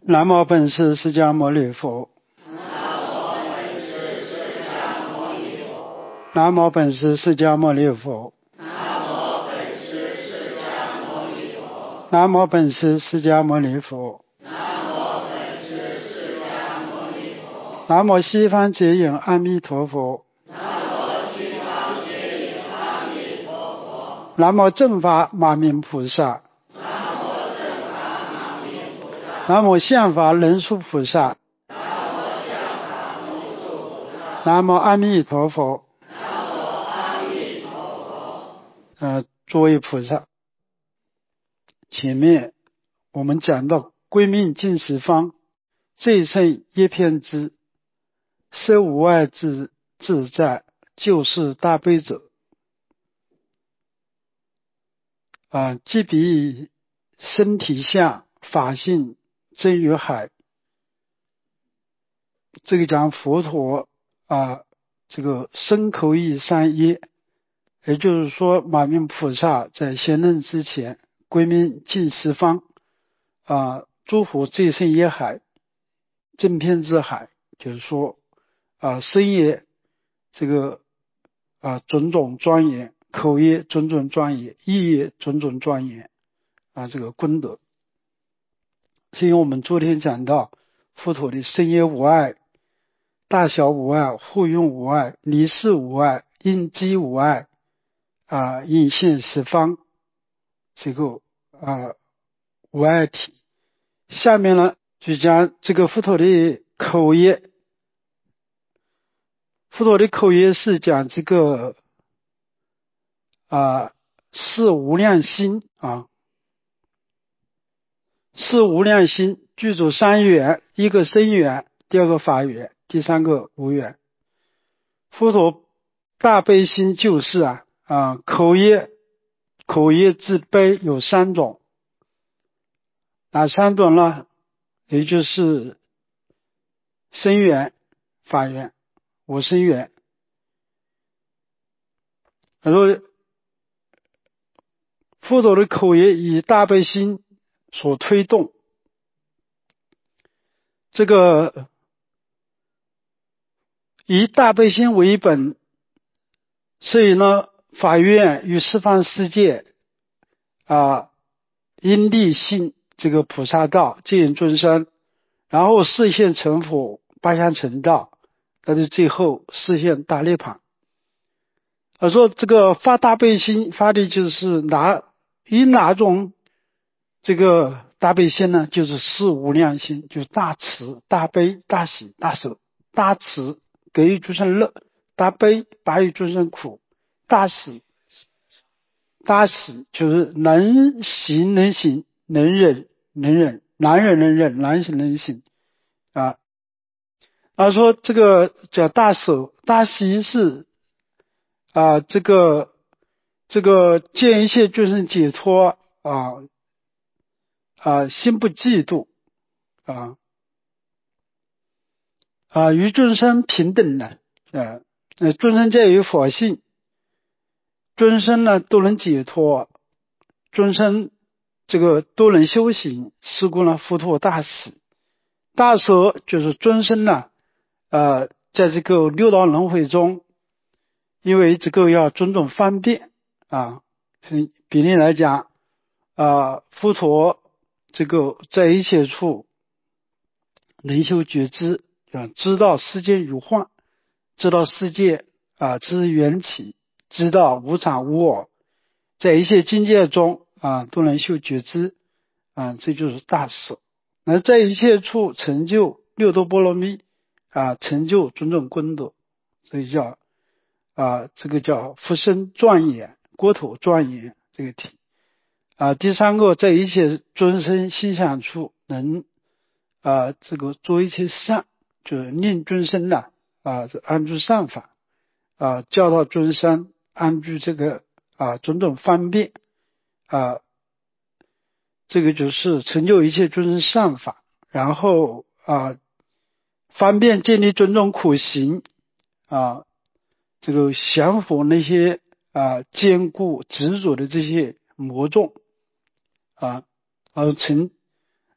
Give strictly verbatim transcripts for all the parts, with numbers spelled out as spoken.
南无本师释迦牟尼佛。南无本师释迦牟尼佛。南无本师释迦牟尼佛。南无西方结引阿弥陀佛。南无正法马明菩萨。南无相法人殊菩萨。南无阿弥陀佛。呃，诸位菩萨，前面我们讲到归命尽十方，最胜一片之，身无碍自自在，就是大悲者。啊，即比身体相法性真如海。这个讲佛陀啊，这个身口意三业，也就是说马明菩萨在现任之前归命尽十方啊，诸佛最胜业海，正遍之海，就是说啊，身业这个啊种种庄严，口业种种庄严，意业种种庄严啊，这个功德。所以我们昨天讲到佛陀的身业无碍，大小无碍，互用无碍，离世无碍，应机无碍啊，应现十方这个啊无碍体。下面呢就讲这个佛陀的口业。佛陀的口业是讲这个啊是无量心啊，是无量心具足三缘，一个身缘，第二个法缘，第三个无缘。佛陀大悲心就是啊啊口业，口业之悲有三种，哪三种呢？也就是身缘、法缘、无身缘。然后佛陀的口业以大悲心所推动，这个以大悲心为本，所以呢法愿与十方世界啊因地信这个菩萨道接引众生，然后示现成佛，八相成道，那就最后示现大涅槃。我说这个发大悲心发的就是哪以哪种这个大悲心呢？就是是无量心，就是大慈大悲大喜大舍。大慈给予众生乐，大悲拔于众生苦，大喜大喜就是能行能行，能忍能忍，难忍能忍，难行能行啊。他说这个叫大舍，大喜是啊，这个这个见一切众生解脱啊啊，心不嫉妒啊啊，与众生平等的啊，呃，众生皆有佛性，众生呢都能解脱，众生这个都能修行，是故呢佛陀大喜。大舍就是众生呢呃，在这个六道轮回中，因为这个要种种方便啊，比例来讲啊，佛陀这个在一切处能修觉知啊，知道世间有幻，知道世界啊之缘起，知道无常无我，在一切境界中啊都能修觉知啊，这就是大舍。那在一切处成就六度波罗蜜啊，成就种种功德，所以叫啊这个叫福身庄严，国土庄严这个体啊。第三个，在一切众生心想处能啊这个做一切善，就是令众生呢啊安住善法啊，教导众生安住这个啊种种方便啊，这个就是成就一切众生善法，然后啊方便建立种种苦行啊，这个降服那些啊坚固执着的这些魔众啊，而成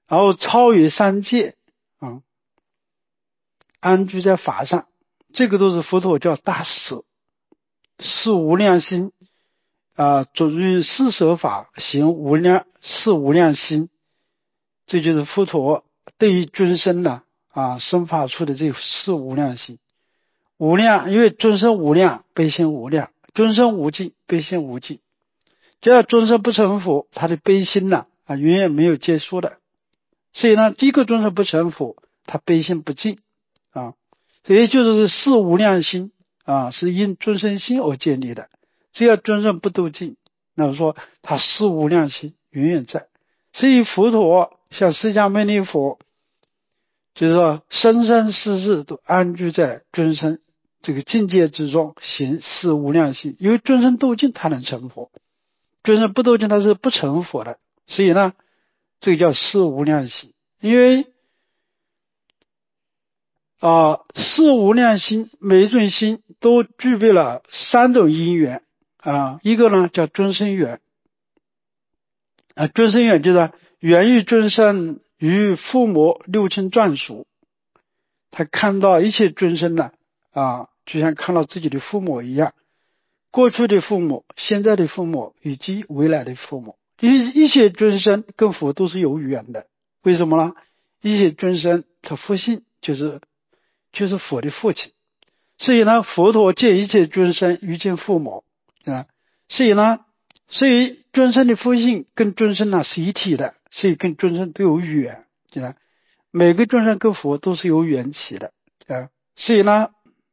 然后超越三界啊，安居在法上，这个都是佛陀叫大舍，是无量心啊，准于四舍法行无量是无量心，这就是佛陀对于众生呢啊生发出的这是无量心。无量，因为众生无量，悲心无量；众生无尽，悲心无尽。只要众生不成佛，他的悲心呢啊，永远没有结束的。所以呢，第一个众生不成佛，他悲心不尽啊。所以就是是无量心啊，是因众生心而建立的。只要众生不度尽，那么说他是无量心永远在。所以佛陀像释迦牟尼佛，就是说生生世世都安居在众生这个境界之中，行是无量心。因为众生度尽，他能成佛；众生不度尽，他是不成佛的。所以呢，这个叫是无量心。因为啊，是无量心，每一种心都具备了三种因缘啊。一个呢叫众生缘啊，众生缘就是缘于众生与父母六亲眷属，他看到一切众生呢啊，就像看到自己的父母一样，过去的父母、现在的父母以及未来的父母，一一切众生跟佛都是有缘的。为什么呢？一切众生他父性就是就是佛的父亲，所以呢，佛陀见一切众生遇见父母啊，所以呢，所以众生的父性跟众生呢是一体的，所以跟众生都有缘啊。每个众生跟佛都是有缘起的啊，所以呢，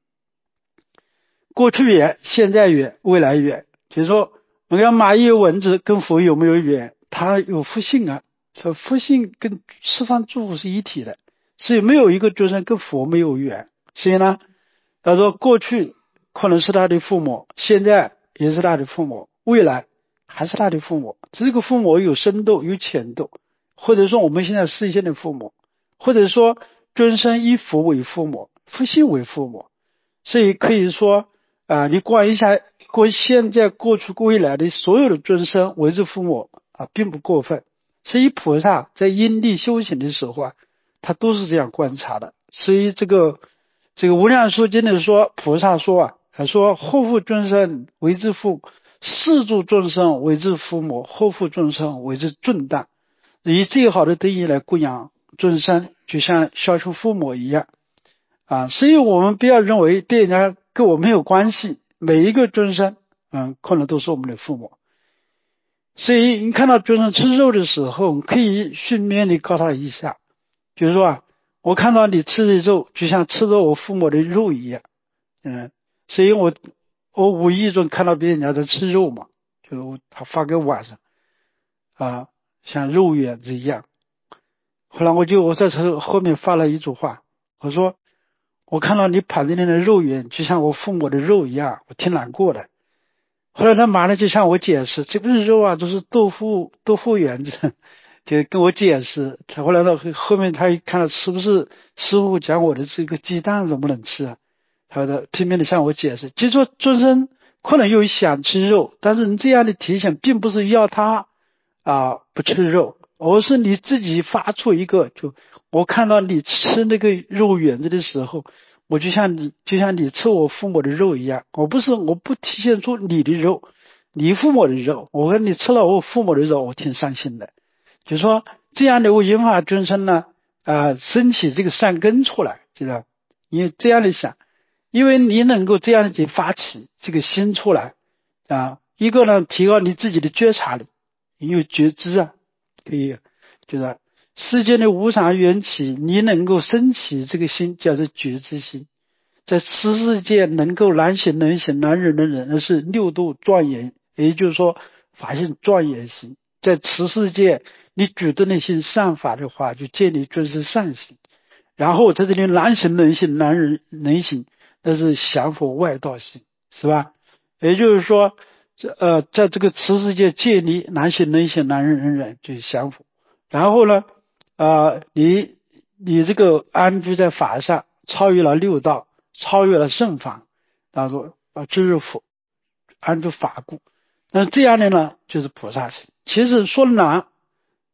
过去缘、现在缘、未来缘，就是说，我看蚂蚁蚊子跟佛有没有缘？它有父性啊，说父性跟十方诸佛是一体的，所以没有一个众生跟佛没有缘。所以呢，他说过去可能是他的父母，现在也是他的父母，未来还是他的父母。这个父母有深度有浅度，或者说我们现在世间的父母，或者说众生以佛为父母，父性为父母。所以可以说啊、呃，你观一下过现在过去未来的所有的众生为之父母啊，并不过分。所以菩萨在因地修行的时候啊，他都是这样观察的。所以这个这个无量寿经里说，菩萨说啊，他说后复众生为之父，世诸众生为之父母，后复众生为之尊大，以最好的德义来供养众生，就像孝顺父母一样啊。所以我们不要认为别人家跟我没有关系，每一个众生嗯，可能都是我们的父母。所以你看到众生吃肉的时候，可以顺便的告他一下，就是说啊，我看到你吃的肉就像吃着我父母的肉一样，嗯，所以我我无意中看到别人家在吃肉嘛，就他发给晚上啊，像肉圆子一样。后来我就我在这后面发了一组话，我说我看到你盘子里的肉圆就像我父母的肉一样，我挺难过的。后来他马上就向我解释，这不是肉啊，都是豆腐豆腐圆子，就跟我解释。他后来到后面他一看到是不是师傅讲我的这个鸡蛋能不能吃啊，他的拼命的向我解释。就说众生可能有想吃肉，但是你这样的提醒并不是要他啊不吃肉，而是你自己发出一个，就我看到你吃那个肉圆子的时候，我就像你就像你吃我父母的肉一样，我不是我不体现出你的肉，你父母的肉，我跟你吃了我父母的肉，我挺伤心的。就说这样的我引发众生呢啊、呃，升起这个善根出来，知道？因为这样的想，因为你能够这样的发起这个心出来啊，一个呢提高你自己的觉察力，你有觉知啊，可以就是世间的无常缘起，你能够升起这个心，叫做觉知心。在此世界能够难行能行难忍能忍，那是六度庄严，也就是说法性庄严心。在此世界你举的那些善法的话，就建立尊是善行。然后在这里难行能行难忍能行，那是降伏外道心，是吧？也就是说呃，在这个此世界建立难行能行难忍能忍，就是降伏。然后呢啊、呃，你你这个安居在法上，超越了六道，超越了圣法，当作啊知日佛，安住法故。那这样的呢，就是菩萨行。其实说难，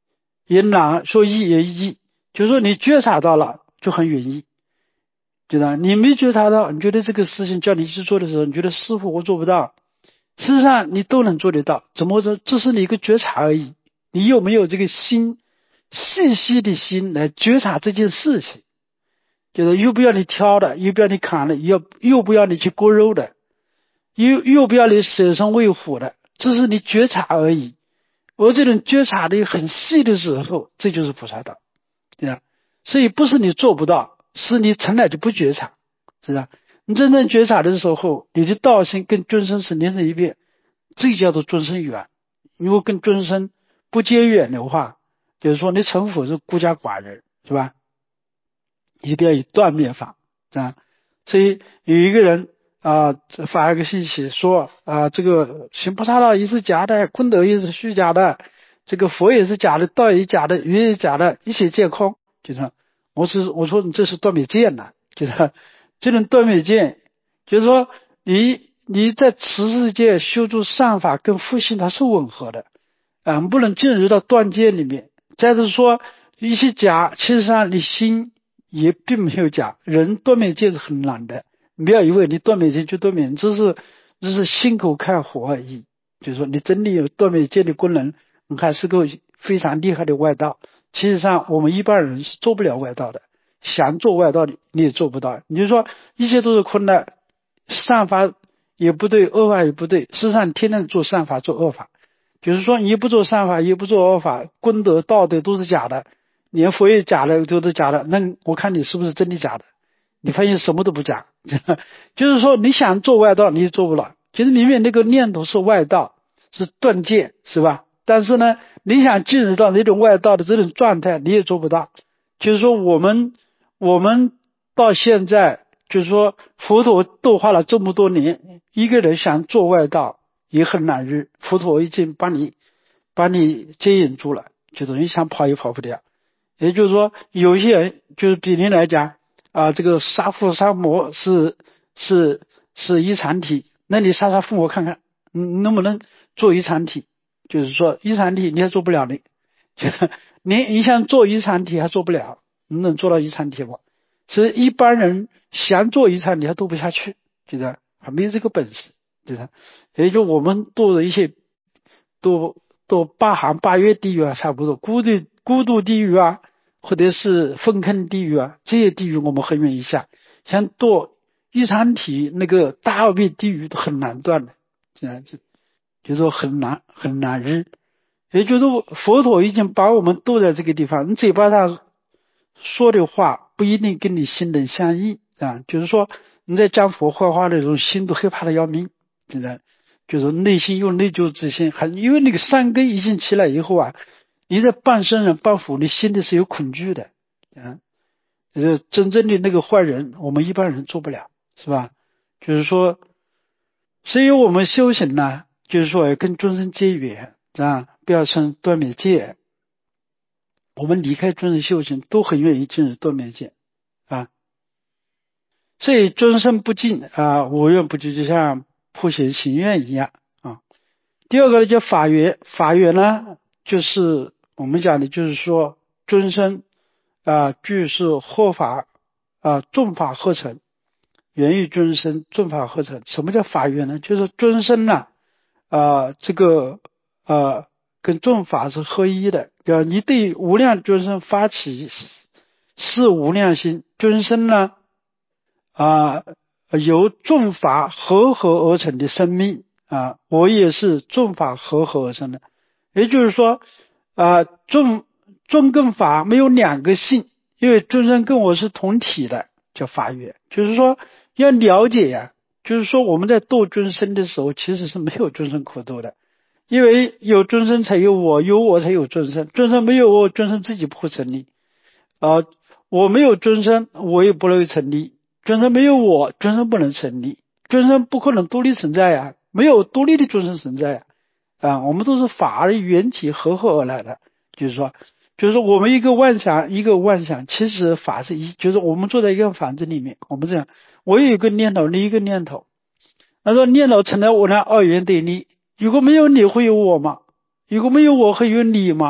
也难，说易也易，就是说你觉察到了就很容易，对吧？你没觉察到，你觉得这个事情叫你去做的时候，你觉得师傅我做不到，事实上你都能做得到，怎么说？这是你一个觉察而已，你有没有这个心，细细的心来觉察这件事情？就是又不要你挑的，又不要你砍的，又又不要你去割肉的，又又不要你舍身喂虎的，这是你觉察而已。我这种觉察的很细的时候，这就是菩萨道，对吧？所以不是你做不到，是你从来就不觉察，是吧？你真正觉察的时候，你的道心跟众生是连成一片，这叫做众生缘。如果跟众生不结缘的话，就是说你成佛是孤家寡人，是吧？一定要以断灭法啊。所以有一个人啊、呃、发一个信息说啊、呃、这个行菩萨道也是假的，功德也是虚假的，这个佛也是假的，道也假的，语也假的，一切皆空，就是我是我说你这是断灭见呐，就是这种断灭见，就是说你你在此世界修筑善法跟复性它是吻合的啊、呃，不能进入到断见里面。再就是说一些假，其实上你心也并没有假，人断灭见是很难的，你不要以为你断灭见就断灭，这是这是心口开火而已。就是说你真的有断灭见的功能，你还是个非常厉害的外道。其实上我们一般人是做不了外道的，想做外道你也做不到。你就说一切都是空的，善法也不对，恶法也不对，事实上你天天做善法做恶法，就是说你不做善法也不做恶法，功德道德都是假的，连佛也假的都是假的，那我看你是不是真的假的？你发现什么都不假，就是说你想做外道你也做不了。其实明明那个念头是外道，是断见，是吧？但是呢，你想进入到那种外道的这种状态，你也做不到。就是说我们我们到现在，就是说佛陀度化了这么多年，一个人想做外道也很难日，佛陀已经把你把你接引住了，就是你想跑也跑不掉。也就是说有些人就是比您来讲啊，这个杀父杀母是是是一禅体，那你杀杀父母看看，你能不能做一禅体？就是说一禅体你还做不了呢，你你想做一禅体还做不了，你能做到一禅体吗？所以一般人想做一禅体还做不下去，就是还没有这个本事，就是也就我们做的一些都都八行八岳地狱啊，差不多孤独孤独地狱啊，或者是粪坑地狱啊，这些地狱我们很愿意下，像做一禅体那个大恶灭地狱都很难断的，这样就就说很难很难日。也就是佛陀已经把我们渡在这个地方，你嘴巴上说的话不一定跟你心能相应啊，就是说你在讲佛坏话的时候，心都害怕的要命，真的就是内心有内疚之心，还因为那个善根已经起来以后啊，你在办生人办佛，你心里是有恐惧的啊。就是真正的那个坏人，我们一般人做不了，是吧？就是说，所以我们修行呢，就是说要跟众生结缘啊，不要成断灭界。我们离开众生修行，都很愿意进入断灭界啊。所以众生不净啊，我愿不净，就像普贤行愿一样啊。第二个呢叫法缘，法缘呢就是我们讲的，就是说众生啊，具是合法啊，众法合成，缘于众生，众法合成。什么叫法缘呢？就是众生呢啊，这个啊跟众法是合一的。比如你对无量众生发起是无量心，众生呢啊由众法合合而成的生命啊，我也是众法合合而成的。也就是说啊，众众跟法没有两个性，因为众生跟我是同体的，叫法缘。就是说要了解呀、啊，就是说我们在度众生的时候，其实是没有众生可度的，因为有众生才有我，有我才有众生，众生没有我，众生自己不会成立啊。我没有众生，我也不能成立；众生没有我，众生不能成立。众生不可能独立存在呀、啊，没有独立的众生存在呀、啊。啊，我们都是法的缘起合合而来的，就是说，就是说我们一个妄想一个妄想，其实法是一，就是我们坐在一个房子里面，我们这样，我有一个念头，你一个念头，他说念头成了我的二元对立，如果没有你会有我吗？如果没有我会有你吗？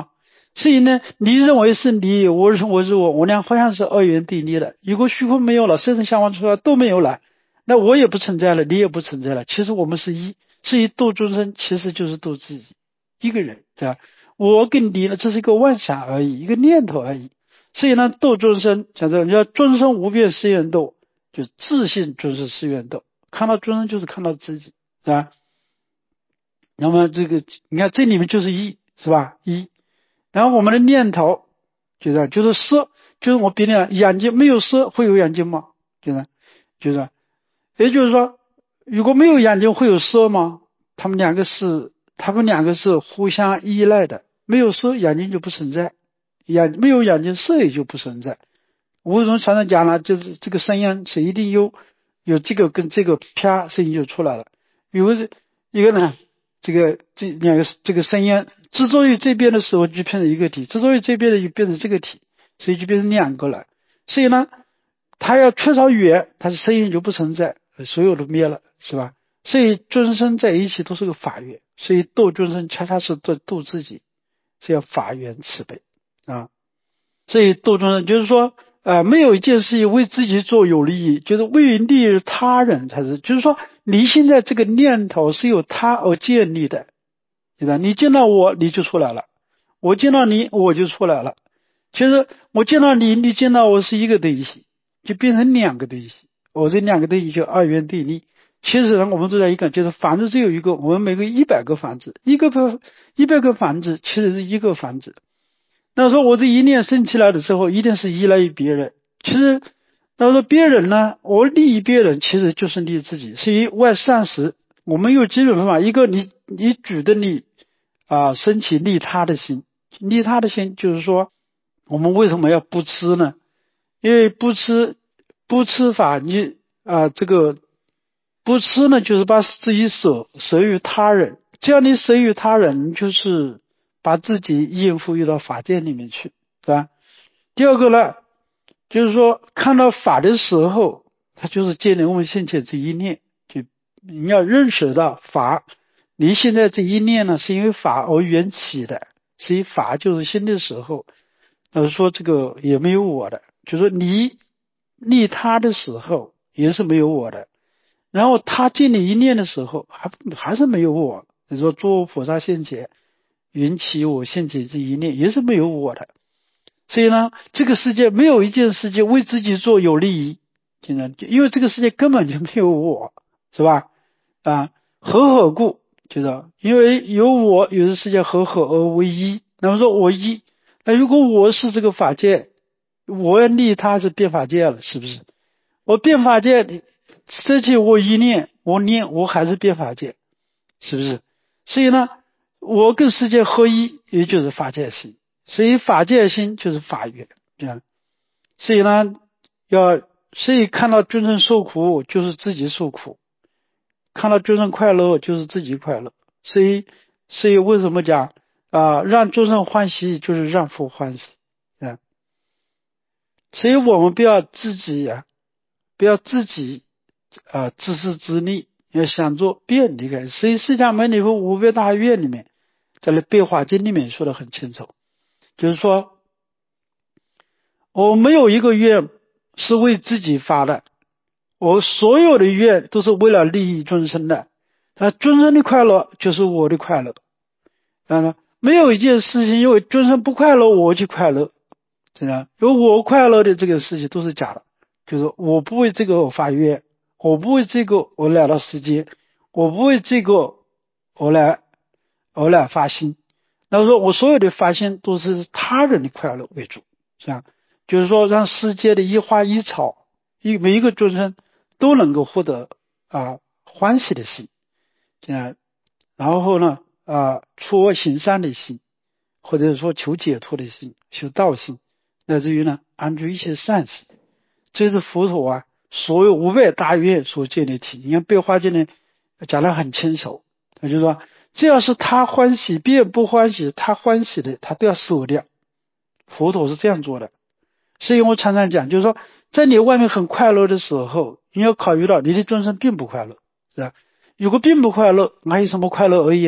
所以呢，你认为是你，我是我是我，我俩好像是二元对立的。如果虚空没有了，色声香味触法都没有了，那我也不存在了，你也不存在了。其实我们是一，所以度众生其实就是度自己一个人，对吧？我跟你呢，这是一个妄想而已，一个念头而已。所以呢，度众生，讲这，你要众生无边誓愿度，就自信就是誓愿度。看到众生就是看到自己，是吧？那么这个，你看这里面就是一，是吧？一，然后我们的念头，就这样，就是色，就是我别的眼睛没有色会有眼睛吗？就是，就是，也就是说，如果没有眼睛会有色吗？他们两个是，他们两个是互相依赖的，没有色眼睛就不存在，眼没有眼睛色也就不存在。吴宗常常讲了，就是这个声音是一定有有这个跟这个啪声音就出来了，有一个呢。这个这两个这个声音制作于这边的时候就变成一个体，制作于这边的就变成这个体，所以就变成两个了。所以呢，它要缺少缘，它的声音就不存在，所有都灭了，是吧？所以众生在一起都是个法缘，所以度众生恰恰是度度自己，是要法缘慈悲啊。所以度众生就是说，呃，没有一件事情为自己做有利益，就是为利他人才是。就是说，你现在这个念头是由他而建立的，对吧？你见到我，你就出来了；我见到你，我就出来了。其实我见到你，你见到我是一个东西，就变成两个东西。我这两个东西就二元对立。其实呢，我们都在一个，就是房子只有一个，我们每个一百个房子，一个一百个房子其实是一个房子。那说我这一念生起来的时候，一定是依赖于别人。其实，那说别人呢，我利益别人，其实就是利益自己。所以外善时，我们有基本方法：一个你你举的利啊，升起利他的心，利他的心就是说，我们为什么要不吃呢？因为不吃不吃法，你啊这个不吃呢，就是把自己舍舍于他人。这样你舍于他人，就是把自己应付于到法界里面去，对吧？第二个呢，就是说看到法的时候，它就是建立我们现前这一念，就你要认识到法，你现在这一念呢，是因为法而缘起的，所以法就是心的时候，呃说这个也没有我的，就是说你利他的时候也是没有我的，然后他建立一念的时候还还是没有我。你说诸菩萨现前缘起我现前这一念也是没有我的，所以呢，这个世界没有一件事情为自己做有利益，现在因为这个世界根本就没有我，是吧？啊，和合故，就是因为有我，有的世界和合而为一。那么说我一，那如果我是这个法界，我要利他是变法界了，是不是？我变法界，失去我一念，我念我还是变法界，是不是？所以呢，我跟世界合一，也就是法界心。所以法界心就是法缘，这样。所以呢，要所以看到众生受苦，就是自己受苦；看到众生快乐，就是自己快乐。所以，所以为什么讲啊、呃，让众生欢喜，就是让佛欢喜啊。所以我们不要自己呀、啊，不要自己啊、呃、自私自利，要想做便利的。所以释迦牟尼佛五百大愿里面，在那悲华经里面说得很清楚，就是说我没有一个愿是为自己发的，我所有的愿都是为了利益众生的。那众生的快乐就是我的快乐，当然没有一件事情因为众生不快乐我去快乐，这样有我快乐的这个事情都是假的，就是我不为这个我发愿，我不为这个我来到世间，我不为这个我来我来发心。那么说我所有的发心都是他人的快乐为主，这样就是说让世界的一花一草一每一个众生都能够获得啊欢喜的心，这样然后呢啊出恶行善的心，或者说求解脱的心，求道心，乃至于呢安住一切善事。这是佛陀啊所有五百大愿所建立体。你看悲华经呢讲得很清楚，他就说只要是他欢喜别人不欢喜，他欢喜的他都要舍掉，佛陀是这样做的。所以我常常讲，就是说在你外面很快乐的时候，你要考虑到你的众生并不快乐，是吧？如果并不快乐，哪有什么快乐而言呢？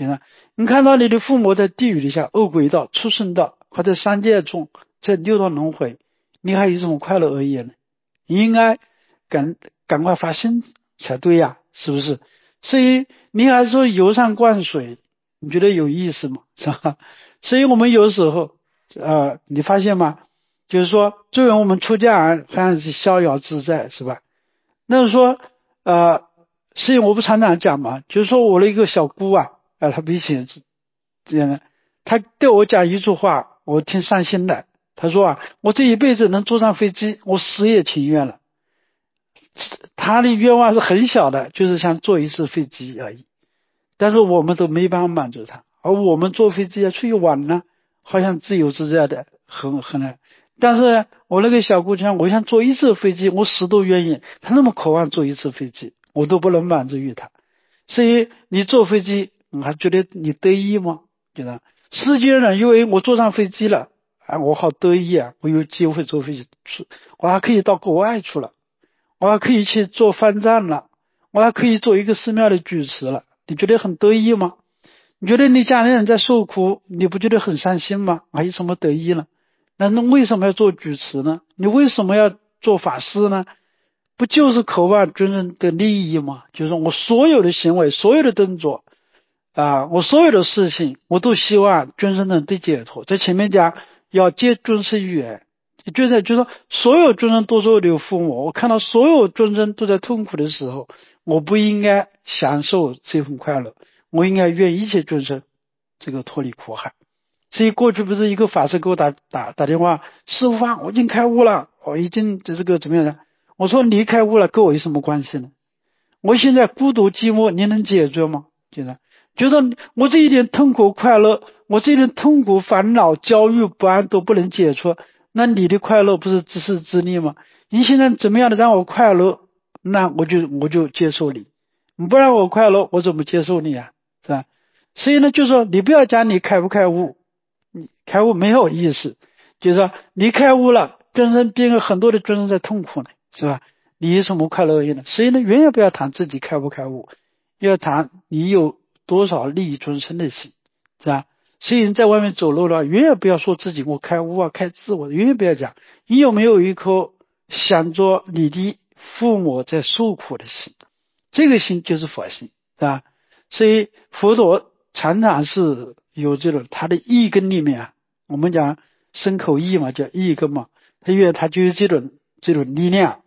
就是你看到你的父母在地狱底下恶鬼道、畜生道，或者三界中在六道轮回，你还有什么快乐而言呢？你应该赶赶快发心才对呀，是不是？所以你还说游山观水，你觉得有意思吗？是吧？所以我们有时候呃，你发现吗？就是说作为我们出家人好像是逍遥自在，是吧？那说呃，所以我不常常讲嘛，就是说我的一个小姑啊，啊，她比起这样的，她对我讲一句话，我挺伤心的。她说啊，我这一辈子能坐上飞机，我死也情愿了。她的愿望是很小的，就是想坐一次飞机而已。但是我们都没办法满足她，而我们坐飞机要出去玩呢，好像自由自在的，很很难。但是我那个小姑娘，我想坐一次飞机，我死都愿意。她那么渴望坐一次飞机，我都不能满足于她。所以你坐飞机，你还觉得你得意吗？觉得世界上因为我坐上飞机了啊，我好得意啊！我有机会坐飞机去，我还可以到国外去了，我还可以去做饭站了，我还可以做一个寺庙的主持了。你觉得很得意吗？你觉得你家里人在受苦，你不觉得很伤心吗？还有什么得意呢？那那为什么要做主持呢？你为什么要做法师呢？不就是渴望众生的利益吗？就是我所有的行为，所有的动作啊，我所有的事情，我都希望众生能得解脱。在前面讲要结众生缘，就在就是说所有众生都是我的父母，我看到所有众生都在痛苦的时候，我不应该享受这份快乐，我应该愿一切众生这个脱离苦海。所以过去不是一个法师给我打打打电话，师父啊，我已经开悟了，我已经这这个怎么样的？我说你开悟了跟我有什么关系呢？我现在孤独寂寞，你能解决吗？就是觉得我这一点痛苦快乐，我这一点痛苦烦恼焦虑不安都不能解除，那你的快乐不是自私自利吗？你现在怎么样的让我快乐，那我就我就接受你，你不让我快乐，我怎么接受你啊？是吧？所以呢，就说你不要讲你开不开悟，你开悟没有意思，就是说你开悟了，众生边有很多的众生在痛苦呢，是吧？你有什么快乐而言呢？所以呢，永远不要谈自己开不开悟，要谈你有多少利益众生的心，是吧？所以你在外面走路了，永远不要说自己我开悟啊，开自我，永远不要讲。你有没有一颗想着你的父母在受苦的心？这个心就是佛心，是吧？所以佛陀常常是有这种他的意根里面啊，我们讲身口意嘛，叫意根嘛，他因为他就有这种这种力量，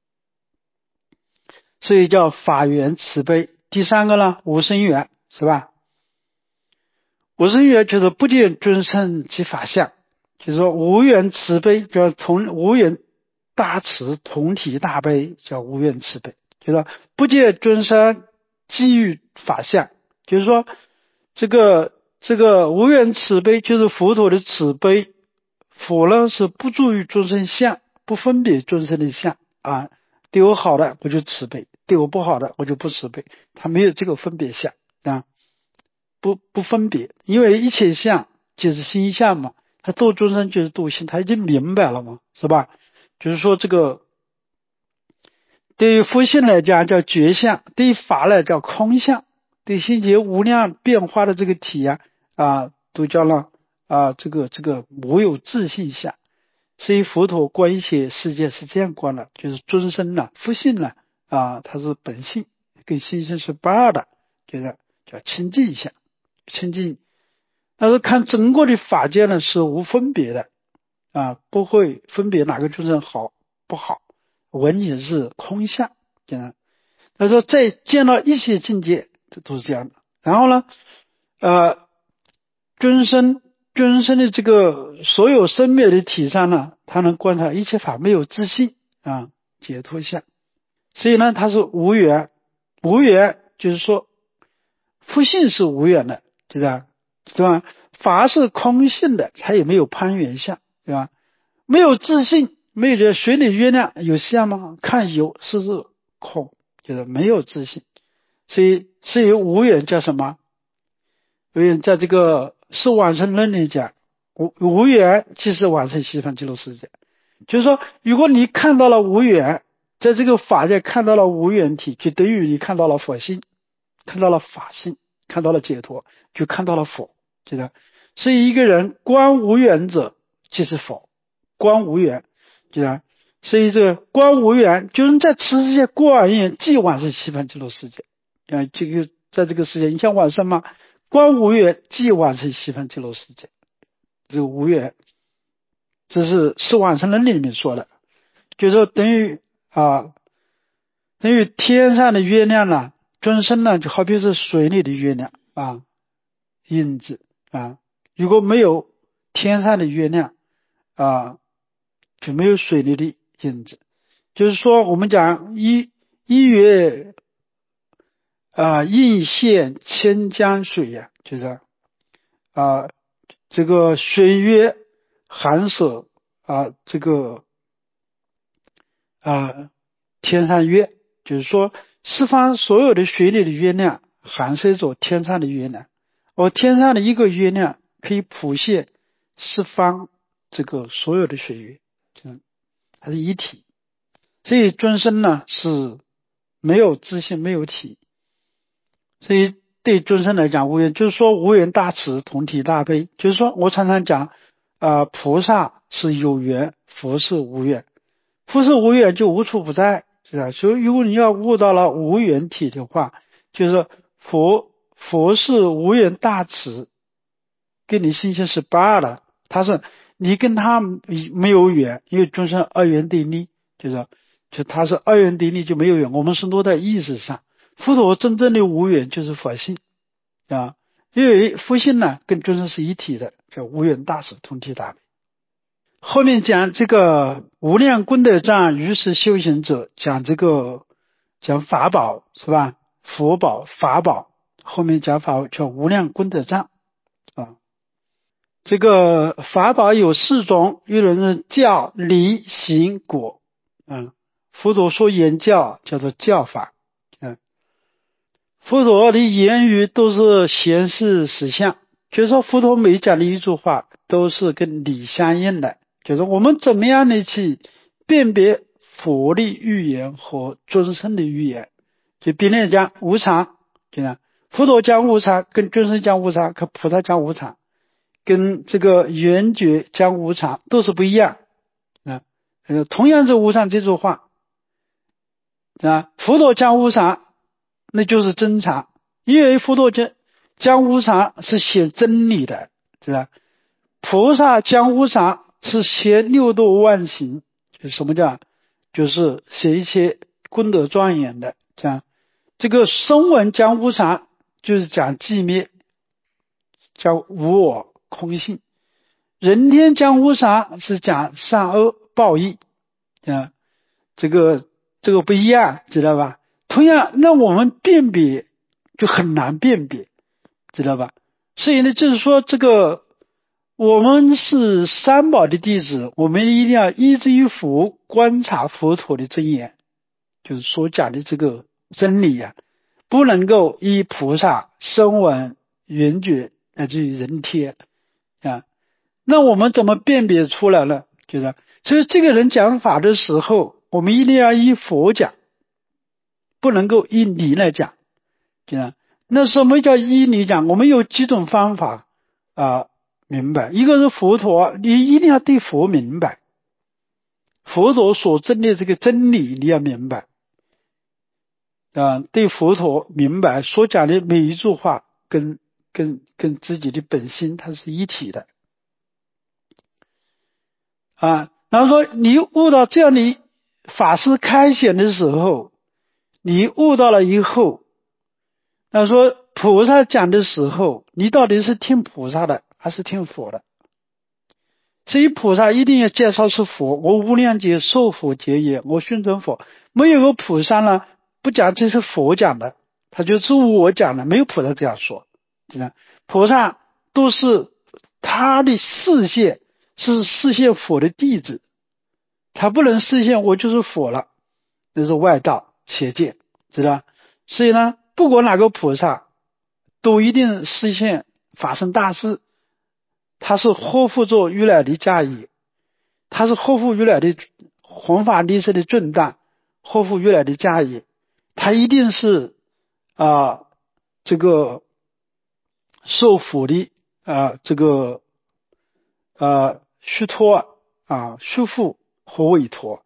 所以叫法缘慈悲。第三个呢，无生缘，是吧？无生缘就是不见众生其法相，就是说无缘慈悲，叫同无缘大慈同体大悲，叫无缘慈悲，就是说不见众生基于法相，就是说这个这个无缘慈悲就是佛陀的慈悲，佛呢是不住于众生相，不分别众生的相啊，对我好的我就慈悲，对我不好的我就不慈悲，他没有这个分别相啊，不不分别，因为一切相就是心相嘛，他度众生就是度心，他已经明白了嘛，是吧？就是说这个对于佛性来讲叫觉相，对于法来叫空相，对心结无量变化的这个体啊啊，都叫了啊这个这个无有自性相。所以佛陀观一切世界是这样观的，就是尊生呢、佛性呢啊，它是本性跟心性是不二的，就是叫清净相，清净。但是看整个的法界呢是无分别的啊，不会分别哪个众生好不好，完全是空相。他说在见到一切境界，这都是这样的。然后呢，呃，尊生尊生的这个所有生灭的体上呢，他能观察一切法没有自性啊，解脱相。所以呢，他是无缘，无缘就是说，佛性是无缘的，对吧？对吧？法是空性的，它也没有攀缘相，对吧？没有自性，没有这水里月亮有相吗？看有，是是空，就是没有自性。所以所以无缘叫什么？无缘在这个是往生论里讲，无无缘即是往生西方极乐世界。就是说，如果你看到了无缘，在这个法界看到了无缘体，就等于你看到了佛性，看到了法性看到了解脱，就看到了佛，知道？所以一个人观无缘者即是佛，观无缘，知道？所以这个观无缘就是在此世界过而言，即往生西方极乐世界。啊，这个在这个世界，你想往生吗？观无缘即往生西方极乐世界。这个无缘，这是是往生论里面说的，就是说等于啊，等于天上的月亮呢，众生呢就好比是水里的月亮啊，印子啊，如果没有天上的月亮啊，就没有水里的印子。就是说我们讲一一月啊，应现千江水呀、啊，就是啊，这个水月寒舍啊，这个啊天上月，就是说四方所有的水里的月亮含摄着天上的月亮，而天上的一个月亮可以普现四方这个所有的水月，它是一体。所以众生呢是没有自性没有体，所以对众生来讲无缘，就是说无缘大慈同体大悲，就是说我常常讲啊、呃，菩萨是有缘，佛是无缘，佛是无缘就无处不在，是吧？所以如果你要悟到了无缘体的话，就是佛佛是无缘大慈，跟你心性是不二的，他是你跟他没有缘，因为众生二元对立，就是就他是二元对立就没有缘，我们是落在意识上。佛陀真正的无缘就是佛性啊，因为佛性呢跟众生是一体的，叫无缘大慈同体大悲。后面讲这个无量功德藏于是修行者，讲这个讲法宝是吧？佛宝法宝，后面讲法叫无量功德藏啊。这个法宝有四种，有人是教理行果啊。佛陀说言教叫做教法啊。佛陀的言语都是显示实相，就是说佛陀每讲的一句话都是跟理相应的，就是我们怎么样的去辨别佛的预言和众生的预言。就比如讲无常，就像佛陀讲无常跟众生讲无常，跟菩萨讲无常，跟这个圆觉讲无常都是不一样啊。同样是无常这句话啊，佛陀讲无常那就是真常，因为佛陀讲讲无常是显真理的，是吧？菩萨讲无常是显六度万行，就是什么叫就是写一切功德庄严的。这样这个声闻讲无常就是讲寂灭，讲无我空性。人天讲无常是讲善恶报应啊，这个这个不一样，知道吧？同样那我们辨别就很难辨别，知道吧？所以呢就是说这个我们是三宝的弟子，我们一定要依之于佛，观察佛陀的真言，就是所讲的这个真理啊，不能够依菩萨声闻缘觉乃至于人天啊。那我们怎么辨别出来呢？就是所以这个人讲法的时候，我们一定要依佛讲，不能够依理来讲。那什么叫依理讲？我们有几种方法啊，明白。一个是佛陀，你一定要对佛明白，佛陀所证的这个真理你要明白啊，对佛陀明白所讲的每一句话跟跟跟自己的本心它是一体的啊。然后说你悟到这样的法师开显的时候，你悟到了以后，那说菩萨讲的时候，你到底是听菩萨的还是听佛的？所以菩萨一定要介绍是佛，我无量劫受佛结也，我宣传佛。没有个菩萨呢不讲这是佛讲的，他就是我讲的，没有菩萨这样说。菩萨都是他的视线是视线佛的弟子，他不能视线我就是佛了，那是外道邪见，知道吧？所以呢不管哪个菩萨都一定视线发生大事，他是呵护着如来的驾驭，他是呵护如来的弘法利生的重担，呵护如来的驾驭，他一定是啊、呃、这个受福的啊这个呃虚脱啊虚负和委托。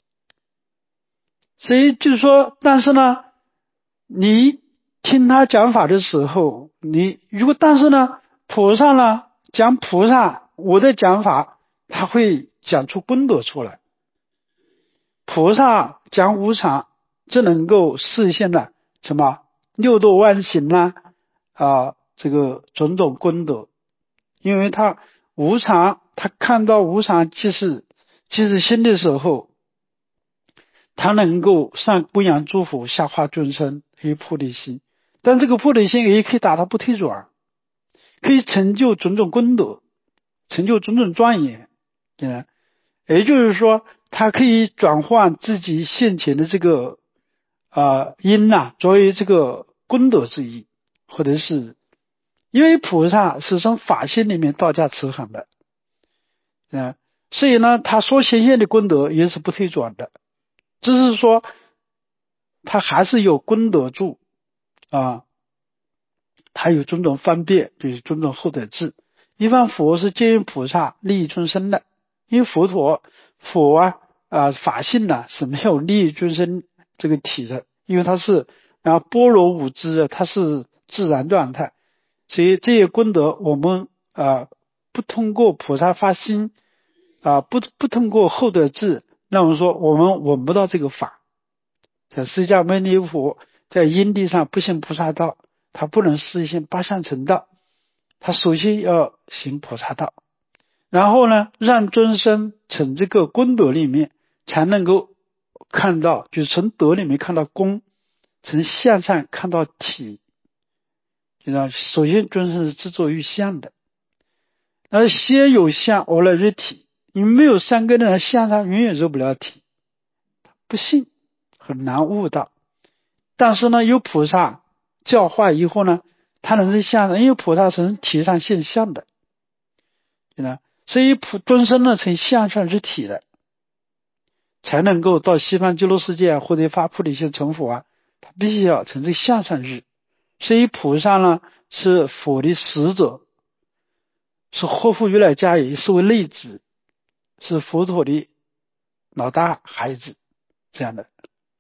所以就是说，但是呢，你听他讲法的时候，你如果但是呢，菩萨呢讲菩萨，我的讲法他会讲出功德出来。菩萨讲无常，只能够实现了什么六度万行啦啊，这个种种功德，因为他无常，他看到无常即是即是心的时候，他能够上供养诸佛，下化众生，有菩提心。但这个菩提心也可以达到不退转，可以成就种种功德，成就种种庄严。也就是说，他可以转换自己现前的这个呃因呐、啊，作为这个功德之一，或者是因为菩萨是从法性里面道家持衡的，嗯，所以呢，他所显现的功德也是不退转的，只是说他还是有功德住啊，他有种种方便，就是种种后得智。一般佛是接引菩萨利益众生的，因为佛陀佛啊啊法性呢、啊、是没有利益众生这个体的，因为它是啊般若无知，它是自然状态，所以这些功德我们啊不通过菩萨发心啊不不通过后得智，那我们说我们闻不到这个法。释迦牟尼佛在因地上不行菩萨道，他不能实现八相成道，他首先要行菩萨道，然后呢让众生从这个功德里面才能够看到，就是从德里面看到功，从相上看到体。就是首先众生是执着于相的，而先有相而来入体，你没有三根的人，相上永远入不了体，不信很难悟到。但是呢，有菩萨教化以后呢，他能在相上，因为菩萨是体上现相的，所以普众生呢从相上入体的，才能够到西方极乐世界或者发菩提心成佛啊，他必须要从这相上入。所以菩萨呢是佛的使者，是呵护如来家也，是为类子，是佛陀的老大孩子这样的。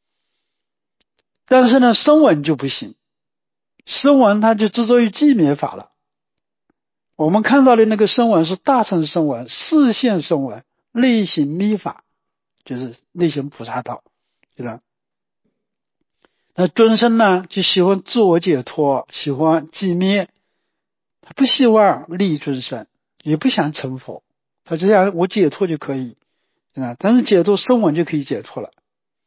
但是呢声闻就不行，声闻他就执着于寂灭法了。我们看到的那个声闻是大乘声闻、四现声闻、内行密法，就是内行菩萨道，对吧？那众生呢就喜欢自我解脱，喜欢寂灭，他不希望利益众生，也不想成佛，他只想我解脱就可以，但是解脱声闻就可以解脱了。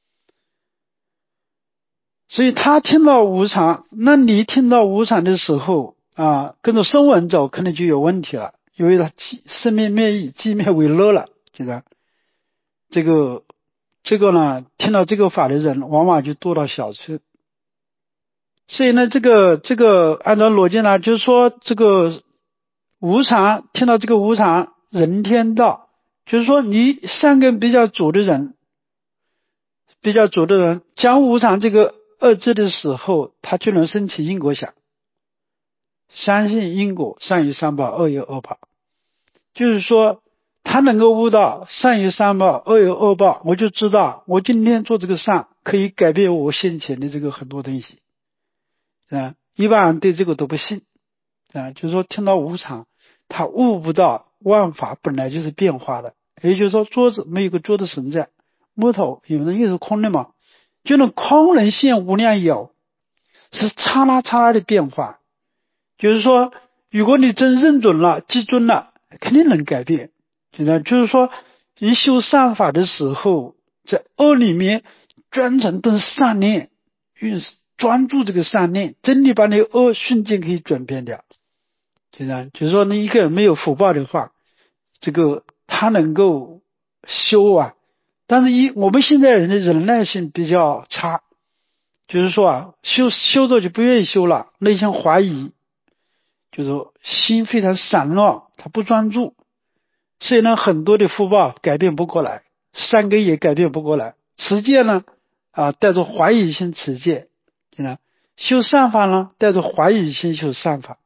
所以他听到无常，那你听到无常的时候啊，跟着声闻走可能就有问题了，因为他生灭灭意，寂灭为乐了，对吧？这个这个呢，听到这个法的人往往就堕到小乘。所以呢，这个这个按照逻辑呢，就是说这个无常，听到这个无常人天道，就是说你善根比较足的人，比较足的人讲无常这个二字的时候，他就能升起因果想，相信因果，善有三报，恶有恶报，就是说他能够悟到善有三报，恶有恶报，我就知道我今天做这个善可以改变我先前的这个很多东西啊。一般人对这个都不信啊，就是说听到无常，他悟不到万法本来就是变化的，也就是说桌子没有个桌子存在，木头有人又是空的嘛，就能空能现无量有，是刹那刹那的变化。就是说如果你真认准了记准了，肯定能改变。就是说你修善法的时候，在恶里面专程动善念，运专注这个善念，真的把你恶瞬间可以转变掉。就是说你一个人没有福报的话，这个他能够修啊，但是一我们现在人的忍耐性比较差，就是说啊，修修着就不愿意修了，内心怀疑，就是说心非常散乱，他不专注，所以呢很多的福报改变不过来，善根也改变不过来，持戒呢啊带着怀疑心持戒，修善法呢带着怀疑心修善法，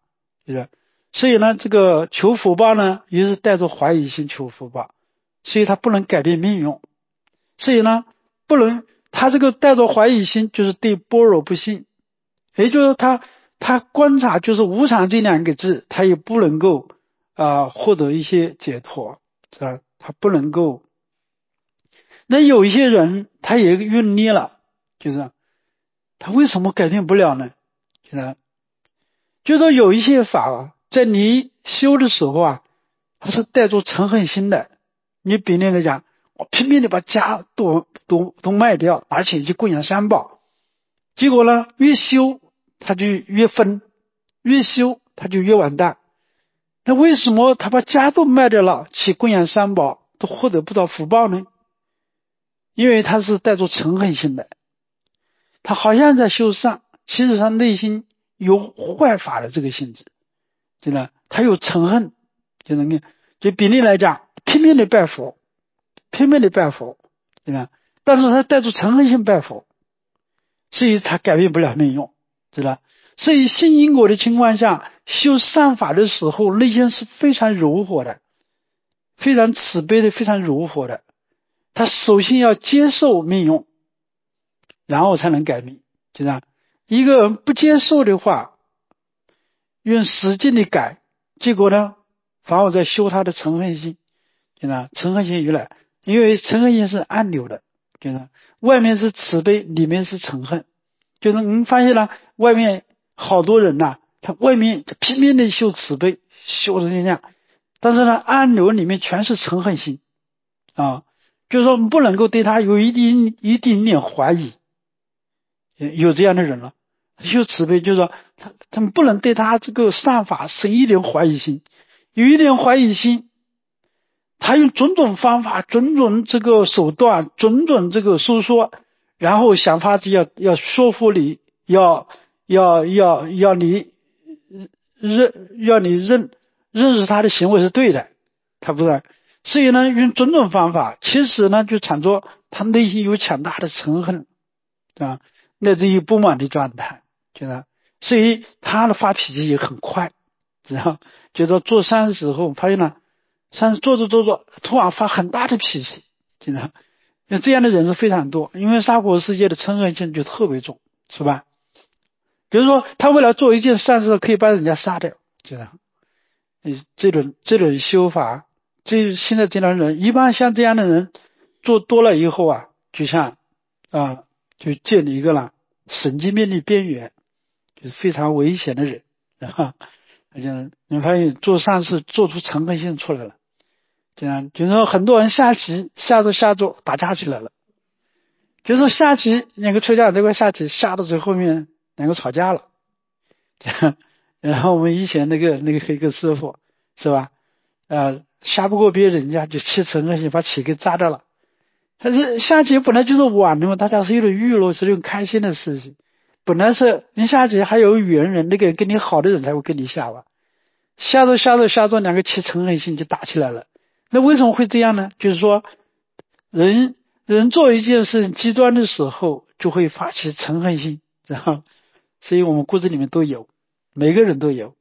就是，所以呢，这个求福报呢，也是带着怀疑心求福报，所以他不能改变命运，所以呢，不能，他这个带着怀疑心，就是对般若不信，也就是他他观察就是无常这两个字，他也不能够啊、呃、获得一些解脱，是吧？他不能够。那有一些人他也用捏了，就是他为什么改变不了呢？就是就是说有一些法啊，在你修的时候啊，它是带着嗔恨心的。你比例来讲，我拼命的把家都都都卖掉，拿钱去供养三宝，结果呢，越修他就越分，越修他就越完蛋。那为什么他把家都卖掉了，去供养三宝，都获得不到福报呢？因为他是带着嗔恨心的，他好像在修善，其实上内心有坏法的这个性质，真的，他有嗔恨，就能就比例来讲，拼命的拜佛，拼命的拜佛，真的，但是他带着嗔恨心拜佛，所以他改变不了命运，知道？所以信因果的情况下，修善法的时候，内心是非常柔和的，非常慈悲的，非常柔和的。他首先要接受命运，然后才能改命，就这样。一个人不接受的话，用使劲的改，结果呢，反而在修他的嗔恨心，就这样。嗔恨心越来，因为嗔恨心是暗流的，就这样。外面是慈悲，里面是嗔恨，就是你发现了，外面好多人呐、啊，他外面拼命的修慈悲，修的那样，但是呢，暗流里面全是嗔恨心啊。就是说不能够对他有一丁一丁点怀疑，有这样的人了，修慈悲就是说他他们不能对他这个善法生一点怀疑心，有一点怀疑心，他用种种方法、种种这个手段、种种这个诉说，然后想法子要要说服你，要要要要你认要你认认识他的行为是对的，他不是。所以呢，用种种方法，其实呢，就产生他内心有强大的嗔恨，啊，乃至于不满的状态，觉得，所以他的发脾气也很快，知道？觉得做善的时候，发现了，善做着做着，突然发很大的脾气，知道？那这样的人是非常多，因为娑婆世界的嗔恨性就特别重，是吧？比如说，他为了做一件善事，可以把人家杀掉，知道？这种这种修法。这现在这样的人，一般像这样的人做多了以后啊，就像啊，就建立一个了神经病的边缘，就是非常危险的人啊。而且你发现做善事做出嗔恨心出来了，这样就是说很多人下棋下着下着打架起来了，就是说下棋两个吹架这块下棋下到最后面两个吵架了，这样。然后我们以前那个那个黑客师傅是吧？呃。下不过别人家就气嗔恨心把棋给砸掉了。但是下棋本来就是玩的嘛，大家是一种娱乐，是一种开心的事情。本来是你下棋还有缘人，那个跟你好的人才会跟你下吧。下着下着下着，两个气嗔恨心就打起来了。那为什么会这样呢？就是说，人人做一件事情极端的时候，就会发起嗔恨心，然后，所以我们骨子里面都有，每个人都有。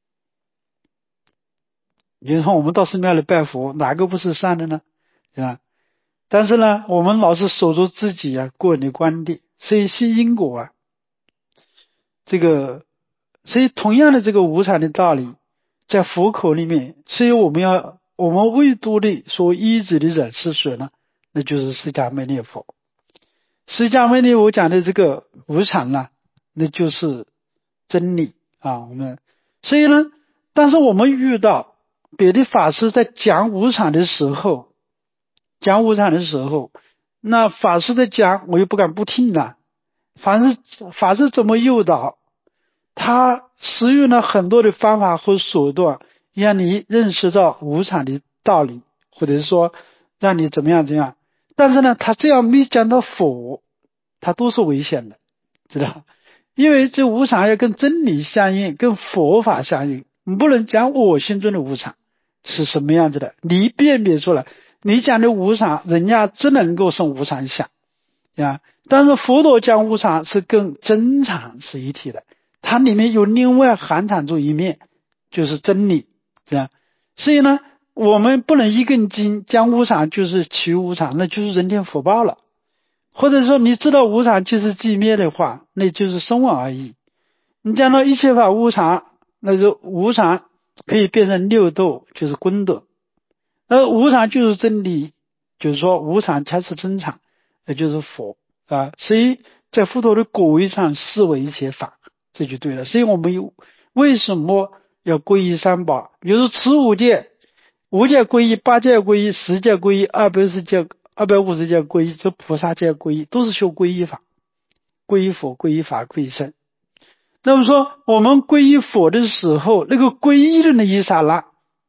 你说我们到寺庙里拜佛，哪个不是善的呢？是吧？但是呢，我们老是守住自己啊个人的观点，所以信因果啊，这个，所以同样的这个无常的道理，在佛口里面，所以我们要我们唯独的所依止的人是谁呢？那就是释迦牟尼佛。释迦牟尼佛讲的这个无常呢，那就是真理啊。我们所以呢，但是我们遇到别的法师在讲无常的时候，讲无常的时候，那法师在讲，我又不敢不听的。反正法师怎么诱导，他使用了很多的方法和手段，让你认识到无常的道理，或者是说让你怎么样怎样。但是呢，他这样没讲到佛，他都是危险的，知道？因为这无常要跟真理相应，跟佛法相应，你不能讲我心中的无常是什么样子的，你辨别出来，你讲的无常，人家只能够从无常想啊。但是佛陀讲无常是跟真常是一体的，它里面有另外含藏住一面， 就是真理，这样。所以呢，我们不能一根筋将无常就是其无常，那就是人天福报了。或者说你知道无常即是寂灭的话，那就是生亡而已。你讲到一切法无常，那就无常可以变成六度，就是功德。而无常就是真理，就是说无常才是真常，也就是佛啊。所以在佛陀的果位上视为一切法，这就对了。所以我们为什么要皈依三宝？比如说持五戒，五戒皈依，八戒皈依，十戒皈依，二百十戒、二百五十戒皈依，这菩萨戒皈依，都是修皈依法，皈依佛、皈依法、皈依僧。那么说，我们皈依佛的时候，那个皈依的那一刹那，